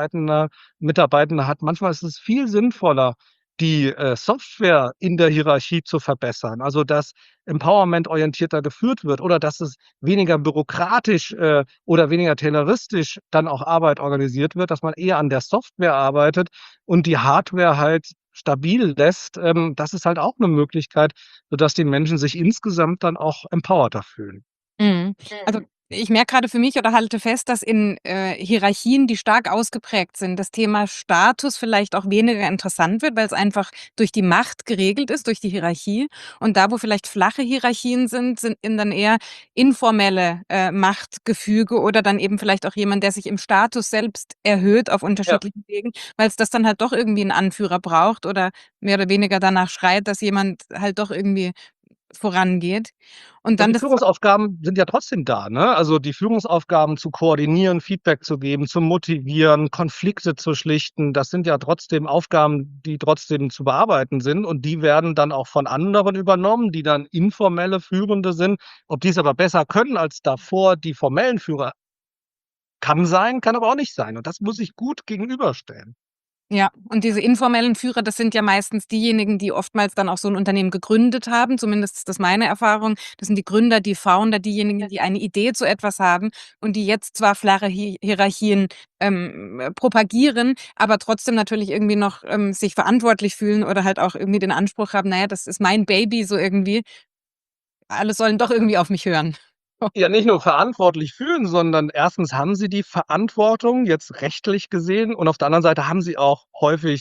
Mitarbeitende hat, manchmal ist es viel sinnvoller, die, Software in der Hierarchie zu verbessern. Also, dass empowerment-orientierter geführt wird oder dass es weniger bürokratisch, oder weniger tayloristisch dann auch Arbeit organisiert wird, dass man eher an der Software arbeitet und die Hardware halt stabil lässt. Das ist halt auch 'ne Möglichkeit, sodass die Menschen sich insgesamt dann auch empowerter fühlen. Mhm. Also, ich merke grade für mich oder halte fest, dass in, Hierarchien, die stark ausgeprägt sind, das Thema Status vielleicht auch weniger interessant wird, weil's einfach durch die Macht geregelt ist, durch die Hierarchie. Und da, wo vielleicht flache Hierarchien sind dann eher informelle, Machtgefüge oder dann eben vielleicht auch jemand, der sich im Status selbst erhöht auf Ja. unterschiedlichen Wegen, weil's das dann halt doch irgendwie 'n Anführer braucht oder mehr oder weniger danach schreit, dass jemand halt doch irgendwie vorangeht. Und Und dann die das Führungsaufgaben sind ja trotzdem da, ne? Also, die Führungsaufgaben zu koordinieren, Feedback zu geben, zu motivieren, Konflikte zu schlichten, das sind ja trotzdem Aufgaben, die trotzdem zu bearbeiten sind und die werden dann auch von anderen übernommen, die dann informelle Führende sind. Ob die's aber besser können als davor die formellen Führer Kann sein, kann aber auch nicht sein. Und das muss ich gut gegenüberstellen. Ja, und diese informellen Führer, das sind ja meistens diejenigen, die oftmals dann auch so 'n Unternehmen gegründet haben. Zumindest ist das meine Erfahrung. Das sind die Gründer, die Founder, diejenigen, die eine Idee zu etwas haben und die jetzt zwar flache Hierarchien, propagieren, aber trotzdem natürlich irgendwie noch, sich verantwortlich fühlen oder halt auch irgendwie den Anspruch haben: „Na ja, das ist mein Baby“, so irgendwie. Alle sollen doch irgendwie auf mich hören. Ja, nicht nur verantwortlich fühlen, sondern erstens haben sie die Verantwortung, jetzt rechtlich gesehen, und auf der anderen Seite haben sie auch häufig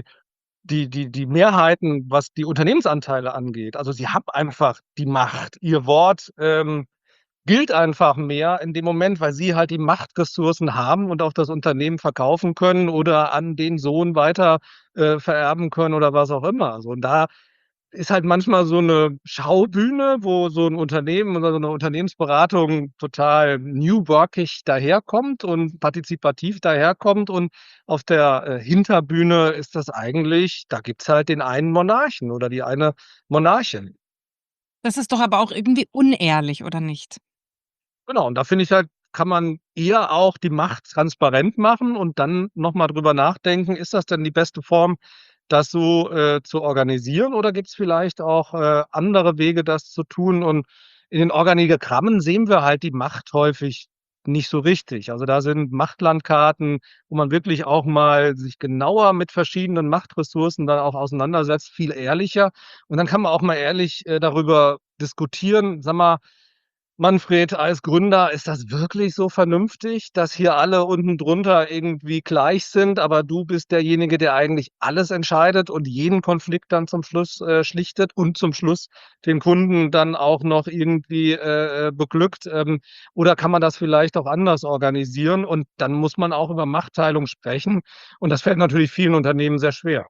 die Mehrheiten, was die Unternehmensanteile angeht. Also, sie haben einfach die Macht. Ihr Wort, gilt einfach mehr in dem Moment, weil sie halt die Machtressourcen haben und auch das Unternehmen verkaufen können oder an den Sohn weiter, vererben können oder was auch immer. So, und da ist halt manchmal so 'ne Schaubühne, wo so 'n Unternehmen oder so 'ne Unternehmensberatung total new workig daherkommt und partizipativ daherkommt, und auf der, Hinterbühne ist das eigentlich, da gibt's halt den einen Monarchen oder die eine Monarchin. Das ist doch aber auch irgendwie unehrlich, oder nicht? Genau, und da finde ich halt, kann man eher auch die Macht transparent machen und dann noch mal drüber nachdenken: „Ist das denn die beste Form, das so, zu organisieren, oder gibt's vielleicht auch, andere Wege, das zu tun?“ Und in den Organigrammen sehen wir halt die Macht häufig nicht so richtig. Also, da sind Machtlandkarten, wo man wirklich auch mal sich genauer mit verschiedenen Machtressourcen dann auch auseinandersetzt, viel ehrlicher. Und dann kann man auch mal ehrlich, darüber diskutieren: „Sag mal, Manfred, als Gründer, ist das wirklich so vernünftig, dass hier alle unten drunter irgendwie gleich sind, aber du bist derjenige, der eigentlich alles entscheidet und jeden Konflikt dann zum Schluss, schlichtet und zum Schluss den Kunden dann auch noch irgendwie, beglückt? Oder kann man das vielleicht auch anders organisieren?“ Und dann muss man auch über Machtteilung sprechen, und das fällt natürlich vielen Unternehmen sehr schwer.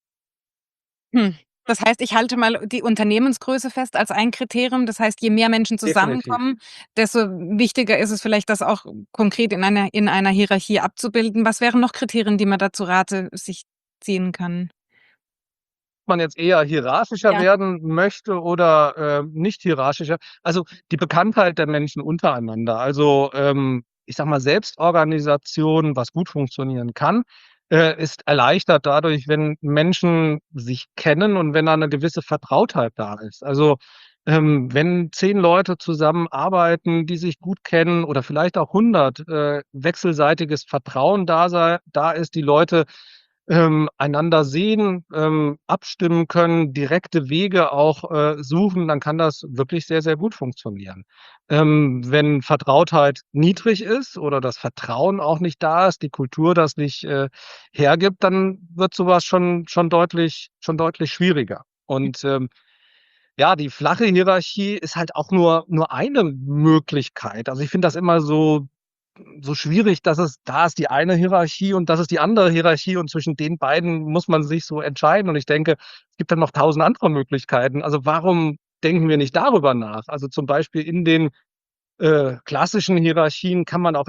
Hm. Das heißt, ich halte mal die Unternehmensgröße fest als ein Kriterium. Das heißt, je mehr Menschen Definitiv. zusammenkommen, desto wichtiger ist es vielleicht, das auch konkret in einer Hierarchie abzubilden. Was wären noch Kriterien, die man da zu Rate sich ziehen kann? Man jetzt eher hierarchischer Ja. werden möchte oder, nicht hierarchischer. Also, die Bekanntheit der Menschen untereinander. Also, ich sage mal, Selbstorganisation, was gut funktionieren kann, ist erleichtert dadurch, wenn Menschen sich kennen und wenn da 'ne gewisse Vertrautheit da ist. Also, wenn 10 Leute zusammenarbeiten, die sich gut kennen, oder vielleicht auch 100, wechselseitiges Vertrauen da ist, die Leute einander sehen, abstimmen können, direkte Wege auch, suchen, dann kann das wirklich sehr, sehr gut funktionieren. Wenn Vertrautheit niedrig ist oder das Vertrauen auch nicht da ist, die Kultur das nicht, hergibt, dann wird so was schon deutlich schwieriger. Und, ja, die flache Hierarchie ist halt auch nur eine Möglichkeit. Also, ich finde das immer so schwierig, dass es da ist die eine Hierarchie und das ist die andere Hierarchie, und zwischen den beiden muss man sich so entscheiden. Und ich denke, es gibt dann noch 1.000 andere Möglichkeiten. Also, warum denken wir nicht darüber nach? Also, zum Beispiel in den, klassischen Hierarchien kann man auch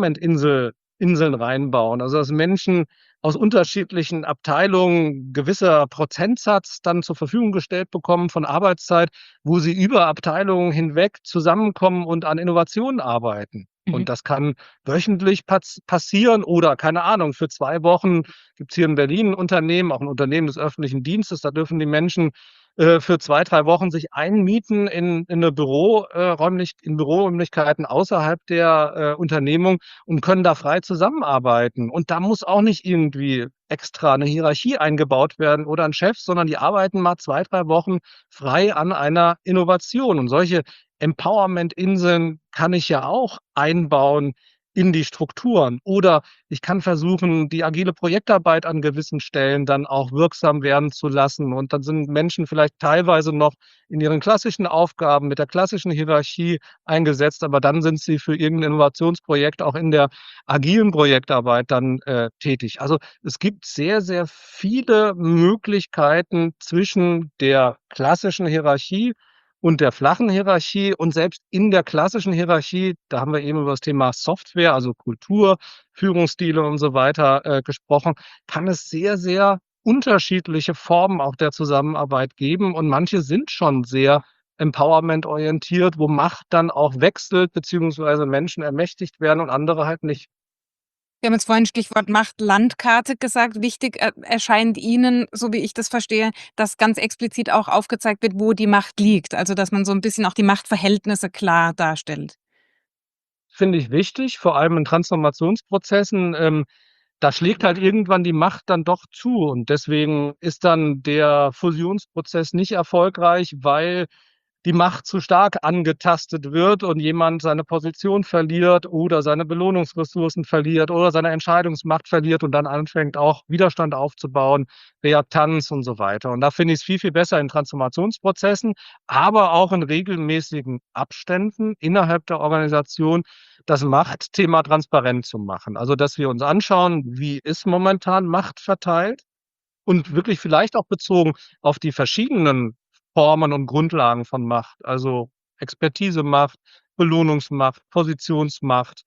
Inseln reinbauen. Also, dass Menschen aus unterschiedlichen Abteilungen gewisser Prozentsatz dann zur Verfügung gestellt bekommen von Arbeitszeit, wo sie über Abteilungen hinweg zusammenkommen und an Innovationen arbeiten. Mhm. Und das kann wöchentlich passieren oder, keine Ahnung, für 2 Wochen gibt's hier in Berlin 'n Unternehmen, auch 'n Unternehmen des öffentlichen Dienstes, da dürfen die Menschen, für 2, 3 Wochen sich einmieten in 'ne in Büroräumlichkeiten außerhalb der, Unternehmung und können da frei zusammenarbeiten. Und da muss auch nicht irgendwie extra 'ne Hierarchie eingebaut werden oder 'n Chef, sondern die arbeiten mal 2, 3 Wochen frei an einer Innovation. Und solche Empowerment-Inseln kann ich ja auch einbauen in die Strukturen. Oder ich kann versuchen, die agile Projektarbeit an gewissen Stellen dann auch wirksam werden zu lassen. Und dann sind Menschen vielleicht teilweise noch in ihren klassischen Aufgaben mit der klassischen Hierarchie eingesetzt, aber dann sind sie für irgendein Innovationsprojekt auch in der agilen Projektarbeit dann, tätig. Also, es gibt sehr, sehr viele Möglichkeiten zwischen der klassischen Hierarchie und der flachen Hierarchie, und selbst in der klassischen Hierarchie, da haben wir eben über das Thema Software, also Kultur, Führungsstile und so weiter, gesprochen, kann es sehr, sehr unterschiedliche Formen auch der Zusammenarbeit geben, und manche sind schon sehr empowerment-orientiert, wo Macht dann auch wechselt, beziehungsweise Menschen ermächtigt werden und andere halt nicht. Wir haben jetzt vorhin Stichwort Macht-Landkarte gesagt. Wichtig, erscheint Ihnen, so wie ich das verstehe, dass ganz explizit auch aufgezeigt wird, wo die Macht liegt. Also, dass man so 'n bisschen auch die Machtverhältnisse klar darstellt. Finde ich wichtig, vor allem in Transformationsprozessen. Da schlägt halt irgendwann die Macht dann doch zu und deswegen ist dann der Fusionsprozess nicht erfolgreich, weil die Macht zu stark angetastet wird und jemand seine Position verliert oder seine Belohnungsressourcen verliert oder seine Entscheidungsmacht verliert und dann anfängt, auch Widerstand aufzubauen, Reaktanz und so weiter. Und da finde ich's viel, viel besser in Transformationsprozessen, aber auch in regelmäßigen Abständen innerhalb der Organisation das Machtthema transparent zu machen. Also, dass wir uns anschauen, wie ist momentan Macht verteilt und wirklich vielleicht auch bezogen auf die verschiedenen Formen und Grundlagen von Macht, also Expertisemacht, Belohnungsmacht, Positionsmacht,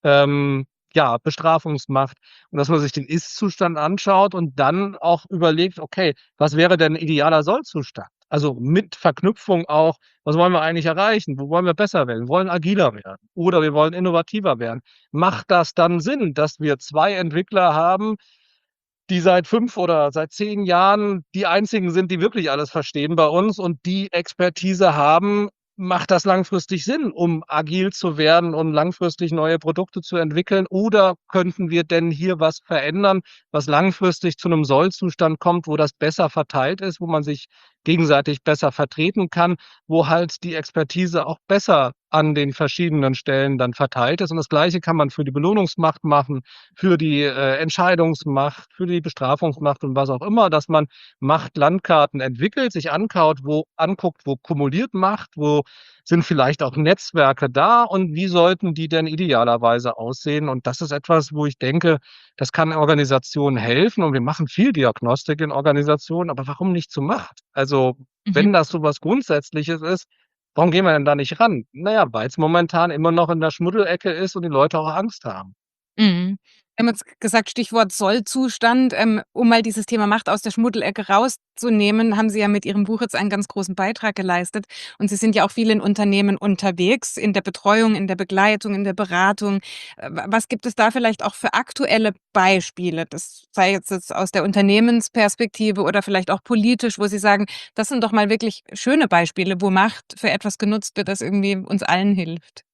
ja, Bestrafungsmacht und dass man sich den Ist-Zustand anschaut und dann auch überlegt: „Okay, was wäre denn 'n idealer Soll-Zustand?“ Also, mit Verknüpfung auch, was wollen wir eigentlich erreichen? Wo wollen wir besser werden? Wir wollen agiler werden oder wir wollen innovativer werden. Macht das dann Sinn, dass wir 2 Entwickler haben, die seit 5 oder seit 10 Jahren die einzigen sind, die wirklich alles verstehen bei uns und die Expertise haben? Macht das langfristig Sinn, um agil zu werden und langfristig neue Produkte zu entwickeln? Oder könnten wir denn hier was verändern, was langfristig zu 'nem Soll-Zustand kommt, wo das besser verteilt ist, wo man sich gegenseitig besser vertreten kann, wo halt die Expertise auch besser an den verschiedenen Stellen dann verteilt ist. Und das Gleiche kann man für die Belohnungsmacht machen, für die, Entscheidungsmacht, für die Bestrafungsmacht und was auch immer, dass man Macht-Landkarten entwickelt, sich anguckt, wo kumuliert Macht, wo sind vielleicht auch Netzwerke da und wie sollten die denn idealerweise aussehen? Und das ist etwas, wo ich denke, das kann Organisationen helfen und wir machen viel Diagnostik in Organisationen, aber warum nicht zu Macht? Also, Mhm. wenn das so was Grundsätzliches ist, warum gehen wir denn da nicht ran? Na ja, weil's momentan immer noch in der Schmuddelecke ist und die Leute auch Angst haben. Mhm. Wir haben jetzt gesagt, Stichwort Soll-Zustand. Um mal dieses Thema Macht aus der Schmuddelecke rauszunehmen, haben Sie ja mit Ihrem Buch jetzt einen ganz großen Beitrag geleistet. Und Sie sind ja auch viel in Unternehmen unterwegs, in der Betreuung, in der Begleitung, in der Beratung. Was gibt es da vielleicht auch für aktuelle Beispiele? Das sei jetzt aus der Unternehmensperspektive oder vielleicht auch politisch, wo Sie sagen, das sind doch mal wirklich schöne Beispiele, wo Macht für etwas genutzt wird, das irgendwie uns allen hilft.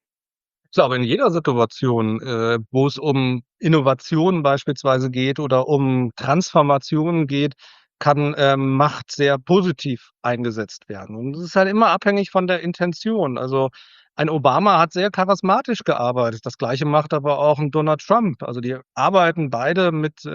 Ich glaube, in jeder Situation, wo es um Innovationen beispielsweise geht oder um Transformationen geht, kann, Macht sehr positiv eingesetzt werden. Und es ist halt immer abhängig von der Intention. Also, ein Obama hat sehr charismatisch gearbeitet. Das Gleiche macht aber auch 'n Donald Trump. Also, die arbeiten beide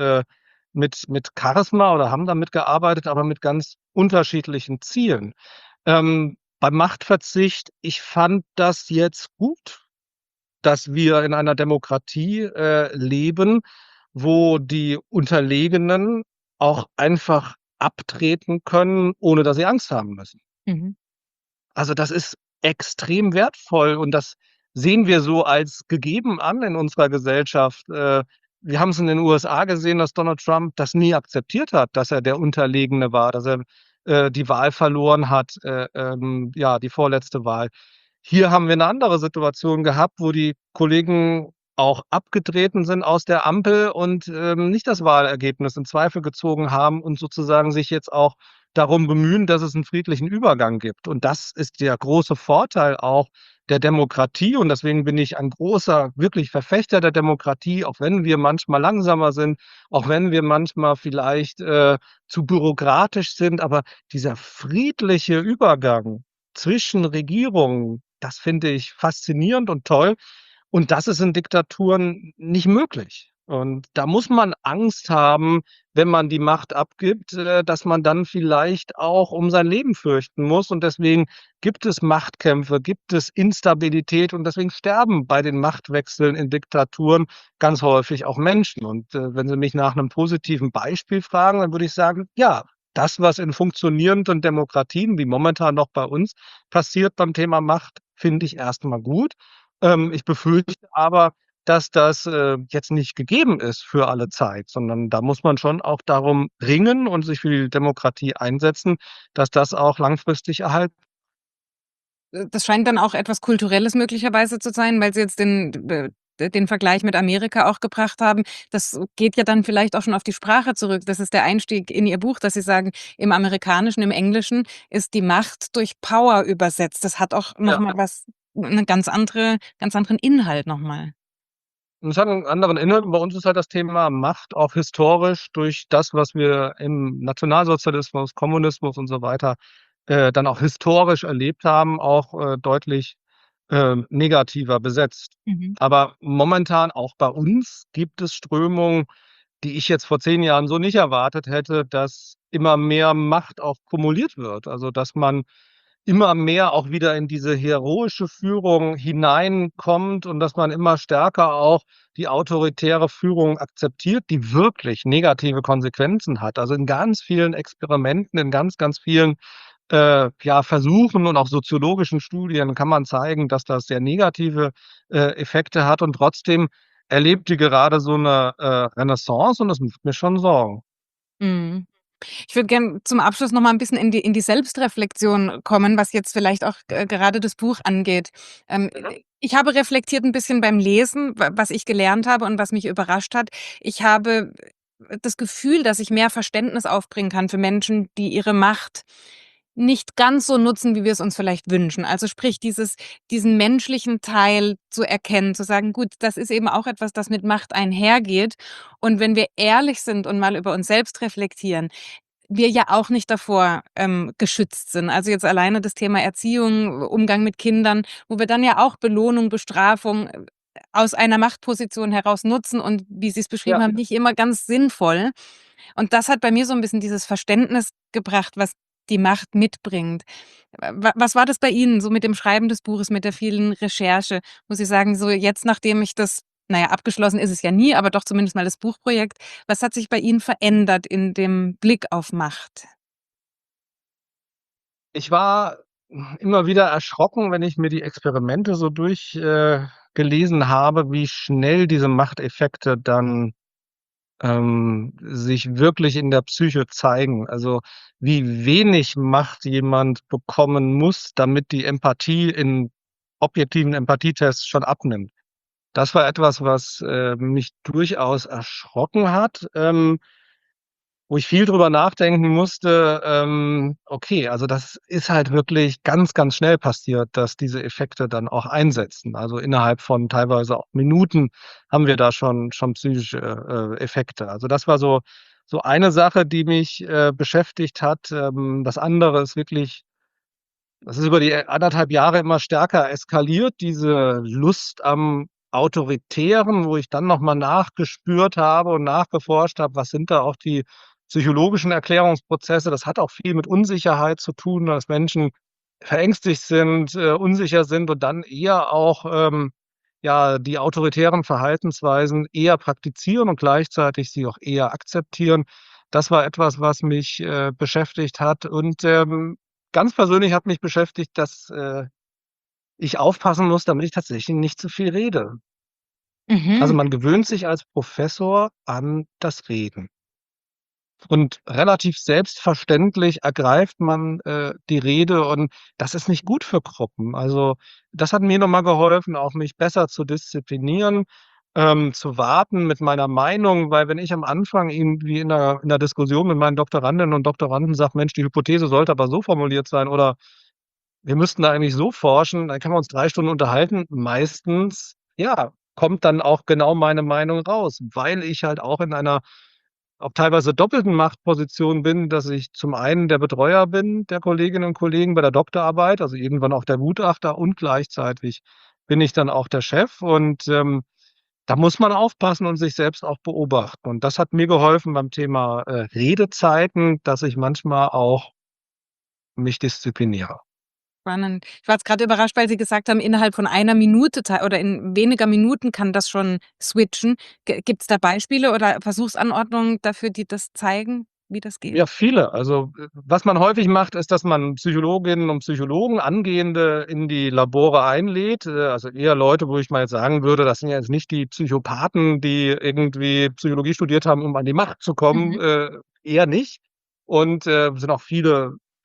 mit Charisma oder haben damit gearbeitet, aber mit ganz unterschiedlichen Zielen. Beim Machtverzicht, ich fand das jetzt gut, dass wir in einer Demokratie, leben, wo die Unterlegenen auch einfach abtreten können, ohne dass sie Angst haben müssen. Mhm. Also, das ist extrem wertvoll und das sehen wir so als gegeben an in unserer Gesellschaft. Wir haben's in den USA gesehen, dass Donald Trump das nie akzeptiert hat, dass er der Unterlegene war, dass er, die Wahl verloren hat, ja, die vorletzte Wahl. Hier haben wir 'ne andere Situation gehabt, wo die Kollegen auch abgetreten sind aus der Ampel und, nicht das Wahlergebnis in Zweifel gezogen haben und sozusagen sich jetzt auch darum bemühen, dass es 'n friedlichen Übergang gibt. Und das ist der große Vorteil auch der Demokratie und deswegen bin ich ein großer, wirklich Verfechter der Demokratie, auch wenn wir manchmal langsamer sind, auch wenn wir manchmal vielleicht, zu bürokratisch sind. Aber dieser friedliche Übergang zwischen Regierungen, das finde ich faszinierend und toll. Und das ist in Diktaturen nicht möglich. Und da muss man Angst haben, wenn man die Macht abgibt, dass man dann vielleicht auch um sein Leben fürchten muss. Und deswegen gibt es Machtkämpfe, gibt es Instabilität und deswegen sterben bei den Machtwechseln in Diktaturen ganz häufig auch Menschen. Und, wenn Sie mich nach 'nem positiven Beispiel fragen, dann würde ich sagen, ja, das, was in funktionierenden Demokratien, wie momentan noch bei uns, passiert beim Thema Macht, finde ich erst mal gut. Ich befürchte aber, dass das, jetzt nicht gegeben ist für alle Zeit, sondern da muss man schon auch darum ringen und sich für die Demokratie einsetzen, dass das auch langfristig erhalten Das scheint dann auch etwas Kulturelles möglicherweise zu sein, weil Sie jetzt den Vergleich mit Amerika auch gebracht haben. Das geht ja dann vielleicht auch schon auf die Sprache zurück. Das ist der Einstieg in Ihr Buch, dass Sie sagen, im Amerikanischen, im Englischen ist die Macht durch Power übersetzt. Das hat auch noch Ja. mal was 'ne ganz anderen Inhalt noch mal. Und es hat 'n anderen Inhalt und bei uns ist halt das Thema Macht auch historisch durch das, was wir im Nationalsozialismus, Kommunismus und so weiter, dann auch historisch erlebt haben, auch, deutlich, negativer besetzt. Mhm. Aber momentan auch bei uns gibt es Strömungen, die ich jetzt vor 10 Jahren so nicht erwartet hätte, dass immer mehr Macht auch kumuliert wird. Also, dass man immer mehr auch wieder in diese heroische Führung hineinkommt und dass man immer stärker auch die autoritäre Führung akzeptiert, die wirklich negative Konsequenzen hat. Also, in ganz vielen Experimenten, in ganz, ganz vielen, ja, Versuchen und auch soziologischen Studien kann man zeigen, dass das sehr negative, Effekte hat und trotzdem erlebt die gerade so 'ne, Renaissance und das macht mir schon Sorgen. Mhm. Ich würde gern zum Abschluss noch mal 'n bisschen in die Selbstreflexion kommen, was jetzt vielleicht auch gerade das Buch angeht. Mhm. Ich habe reflektiert 'n bisschen beim Lesen, was ich gelernt habe und was mich überrascht hat. Ich habe das Gefühl, dass ich mehr Verständnis aufbringen kann für Menschen, die ihre Macht nicht ganz so nutzen, wie wir es uns vielleicht wünschen. Also sprich, diesen menschlichen Teil zu erkennen, zu sagen: „Gut, das ist eben auch etwas, das mit Macht einhergeht.“ Und wenn wir ehrlich sind und mal über uns selbst reflektieren, wir ja auch nicht davor, geschützt sind. Also, jetzt alleine das Thema Erziehung, Umgang mit Kindern, wo wir dann ja auch Belohnung, Bestrafung, aus einer Machtposition heraus nutzen und, wie Sie's beschrieben Ja. haben, nicht immer ganz sinnvoll. Und das hat bei mir so 'n bisschen dieses Verständnis gebracht, was die Macht mitbringt. Was war das bei Ihnen so mit dem Schreiben des Buches, mit der vielen Recherche? Muss Sie sagen, so jetzt, nachdem ich das na ja, abgeschlossen ist es ja nie, aber doch zumindest mal das Buchprojekt. Was hat sich bei Ihnen verändert in dem Blick auf Macht? Ich war immer wieder erschrocken, wenn ich mir die Experimente so durch gelesen habe, wie schnell diese Machteffekte dann, sich wirklich in der Psyche zeigen. Also, wie wenig Macht jemand bekommen muss, damit die Empathie in objektiven Empathietests schon abnimmt. Das war etwas, was, mich durchaus erschrocken hat, wo ich viel drüber nachdenken musste, okay, also das ist halt wirklich ganz, ganz schnell passiert, dass diese Effekte dann auch einsetzen. Also, innerhalb von teilweise auch Minuten haben wir da schon psychische, Effekte. Also, das war so eine Sache, die mich, beschäftigt hat. Das andere ist wirklich das ist über die 1,5 Jahre immer stärker eskaliert, diese Lust am Autoritären, wo ich dann noch mal nachgespürt habe und nachgeforscht habe, was sind da auch die psychologischen Erklärungsprozesse. Das hat auch viel mit Unsicherheit zu tun, dass Menschen verängstigt sind, unsicher sind und dann eher auch, ja, die autoritären Verhaltensweisen eher praktizieren und gleichzeitig sie auch eher akzeptieren. Das war etwas, was mich, beschäftigt hat und, ganz persönlich hat mich beschäftigt, dass, ich aufpassen muss, damit ich tatsächlich nicht zu viel rede. Also, Mhm. man gewöhnt sich als Professor an das Reden. Und relativ selbstverständlich ergreift man, die Rede und das ist nicht gut für Gruppen. Also, das hat mir noch mal geholfen, auch mich besser zu disziplinieren, zu warten mit meiner Meinung, weil wenn ich am Anfang irgendwie in 'ner Diskussion mit meinen Doktorandinnen und Doktoranden sage: „Mensch, die Hypothese sollte aber so formuliert sein“ oder „Wir müssten da eigentlich so forschen“, dann können wir uns 3 Stunden unterhalten. Meistens, ja, kommt dann auch genau meine Meinung raus, weil ich halt auch in einer auch teilweise doppelten Machtposition bin, dass ich zum einen der Betreuer bin der Kolleginnen und Kollegen bei der Doktorarbeit, also irgendwann auch der Gutachter und gleichzeitig bin ich dann auch der Chef und, da muss man aufpassen und sich selbst auch beobachten. Und das hat mir geholfen beim Thema, Redezeiten, dass ich manchmal auch mich diszipliniere. Spannend. Ich war jetzt grade überrascht, weil Sie gesagt haben, innerhalb von einer Minute oder in weniger Minuten kann das schon switchen. Gibt's da Beispiele oder Versuchsanordnungen dafür, die das zeigen, wie das geht? Ja, viele. Also, was man häufig macht, ist, dass man Psychologinnen und Psychologen, Angehende in die Labore einlädt, also eher Leute, wo ich mal jetzt sagen würde, das sind ja jetzt nicht die Psychopathen, die irgendwie Psychologie studiert haben, um an die Macht zu kommen, Mhm. eher nicht. Und, sind auch viele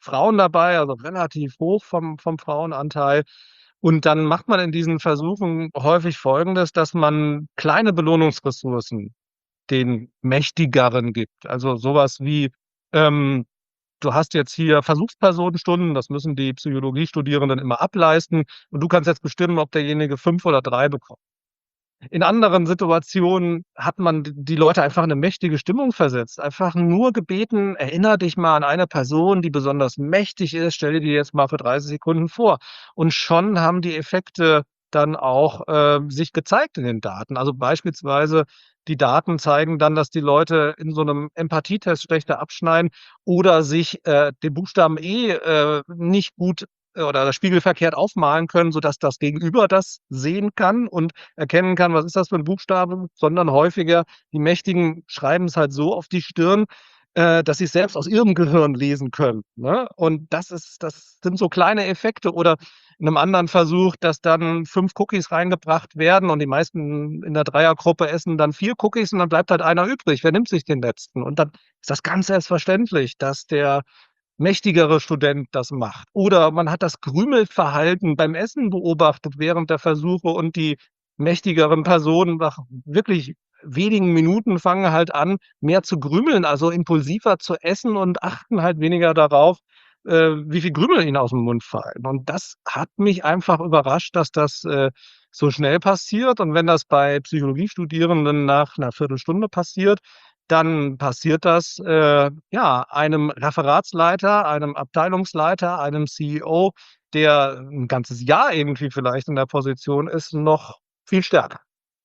Frauen dabei, also relativ hoch vom Frauenanteil. Und dann macht man in diesen Versuchen häufig Folgendes, dass man kleine Belohnungsressourcen den Mächtigeren gibt. Also sowas wie, ähm, du hast jetzt hier Versuchspersonenstunden, das müssen die Psychologiestudierenden immer ableisten und du kannst jetzt bestimmen, ob derjenige 5 oder 3 bekommt. In anderen Situationen hat man die Leute einfach in 'ne mächtige Stimmung versetzt. Einfach nur gebeten: „Erinnere dich mal an eine Person, die besonders mächtig ist. Stell dir die jetzt mal für 30 Sekunden vor.“ Und schon haben die Effekte dann auch, sich gezeigt in den Daten. Also, beispielsweise die Daten zeigen dann, dass die Leute in so 'nem Empathietest schlechter abschneiden oder sich, den Buchstaben E, nicht gut oder spiegelverkehrt aufmalen können, sodass das Gegenüber das sehen kann und erkennen kann, was ist das für 'n Buchstabe, sondern häufiger die Mächtigen schreiben's halt so auf die Stirn, dass sie's selbst aus ihrem Gehirn lesen können, ne? Und das sind so kleine Effekte oder in 'nem anderen Versuch, dass dann 5 Cookies reingebracht werden und die meisten in der Dreiergruppe essen dann 4 Cookies und dann bleibt halt einer übrig. Wer nimmt sich den letzten? Und dann ist das ganz selbstverständlich, dass der mächtigere Student das macht. Oder man hat das Krümelverhalten beim Essen beobachtet während der Versuche und die mächtigeren Personen nach wirklich wenigen Minuten fangen halt an, mehr zu grümeln, also impulsiver zu essen und achten halt weniger darauf, wie viel Krümel ihnen aus'm Mund fallen. Und das hat mich einfach überrascht, dass das, so schnell passiert. Und wenn das bei Psychologiestudierenden nach 'ner Viertelstunde passiert, dann passiert das, ja, einem Referatsleiter, einem Abteilungsleiter, einem CEO, der 'n ganzes Jahr irgendwie vielleicht in der Position ist, noch viel stärker.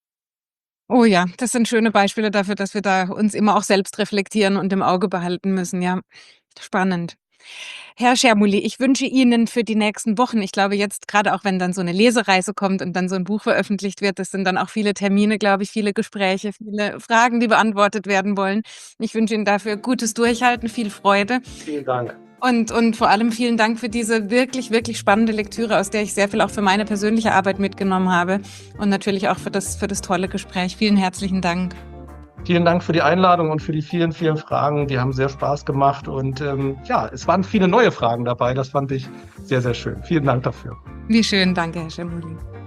Oh ja, das sind schöne Beispiele dafür, dass wir da uns immer auch selbst reflektieren und im Auge behalten müssen, ja. Spannend. Herr Schermulli, ich wünsche Ihnen für die nächsten Wochen, ich glaube jetzt grade auch, wenn dann so 'ne Lesereise kommt und dann so 'n Buch veröffentlicht wird, das sind dann auch viele Termine, glaube ich, viele Gespräche, viele Fragen, die beantwortet werden wollen. Ich wünsche Ihnen dafür gutes Durchhalten, viel Freude Vielen Dank. und vor allem vielen Dank für diese wirklich, wirklich spannende Lektüre, aus der ich sehr viel auch für meine persönliche Arbeit mitgenommen habe und natürlich auch für das tolle Gespräch. Vielen herzlichen Dank. Vielen Dank für die Einladung und für die vielen, vielen Fragen. Die haben sehr Spaß gemacht und, ja, es waren viele neue Fragen dabei. Das fand ich sehr, sehr schön. Vielen Dank dafür. Wie schön. Danke, Herr Schermulli.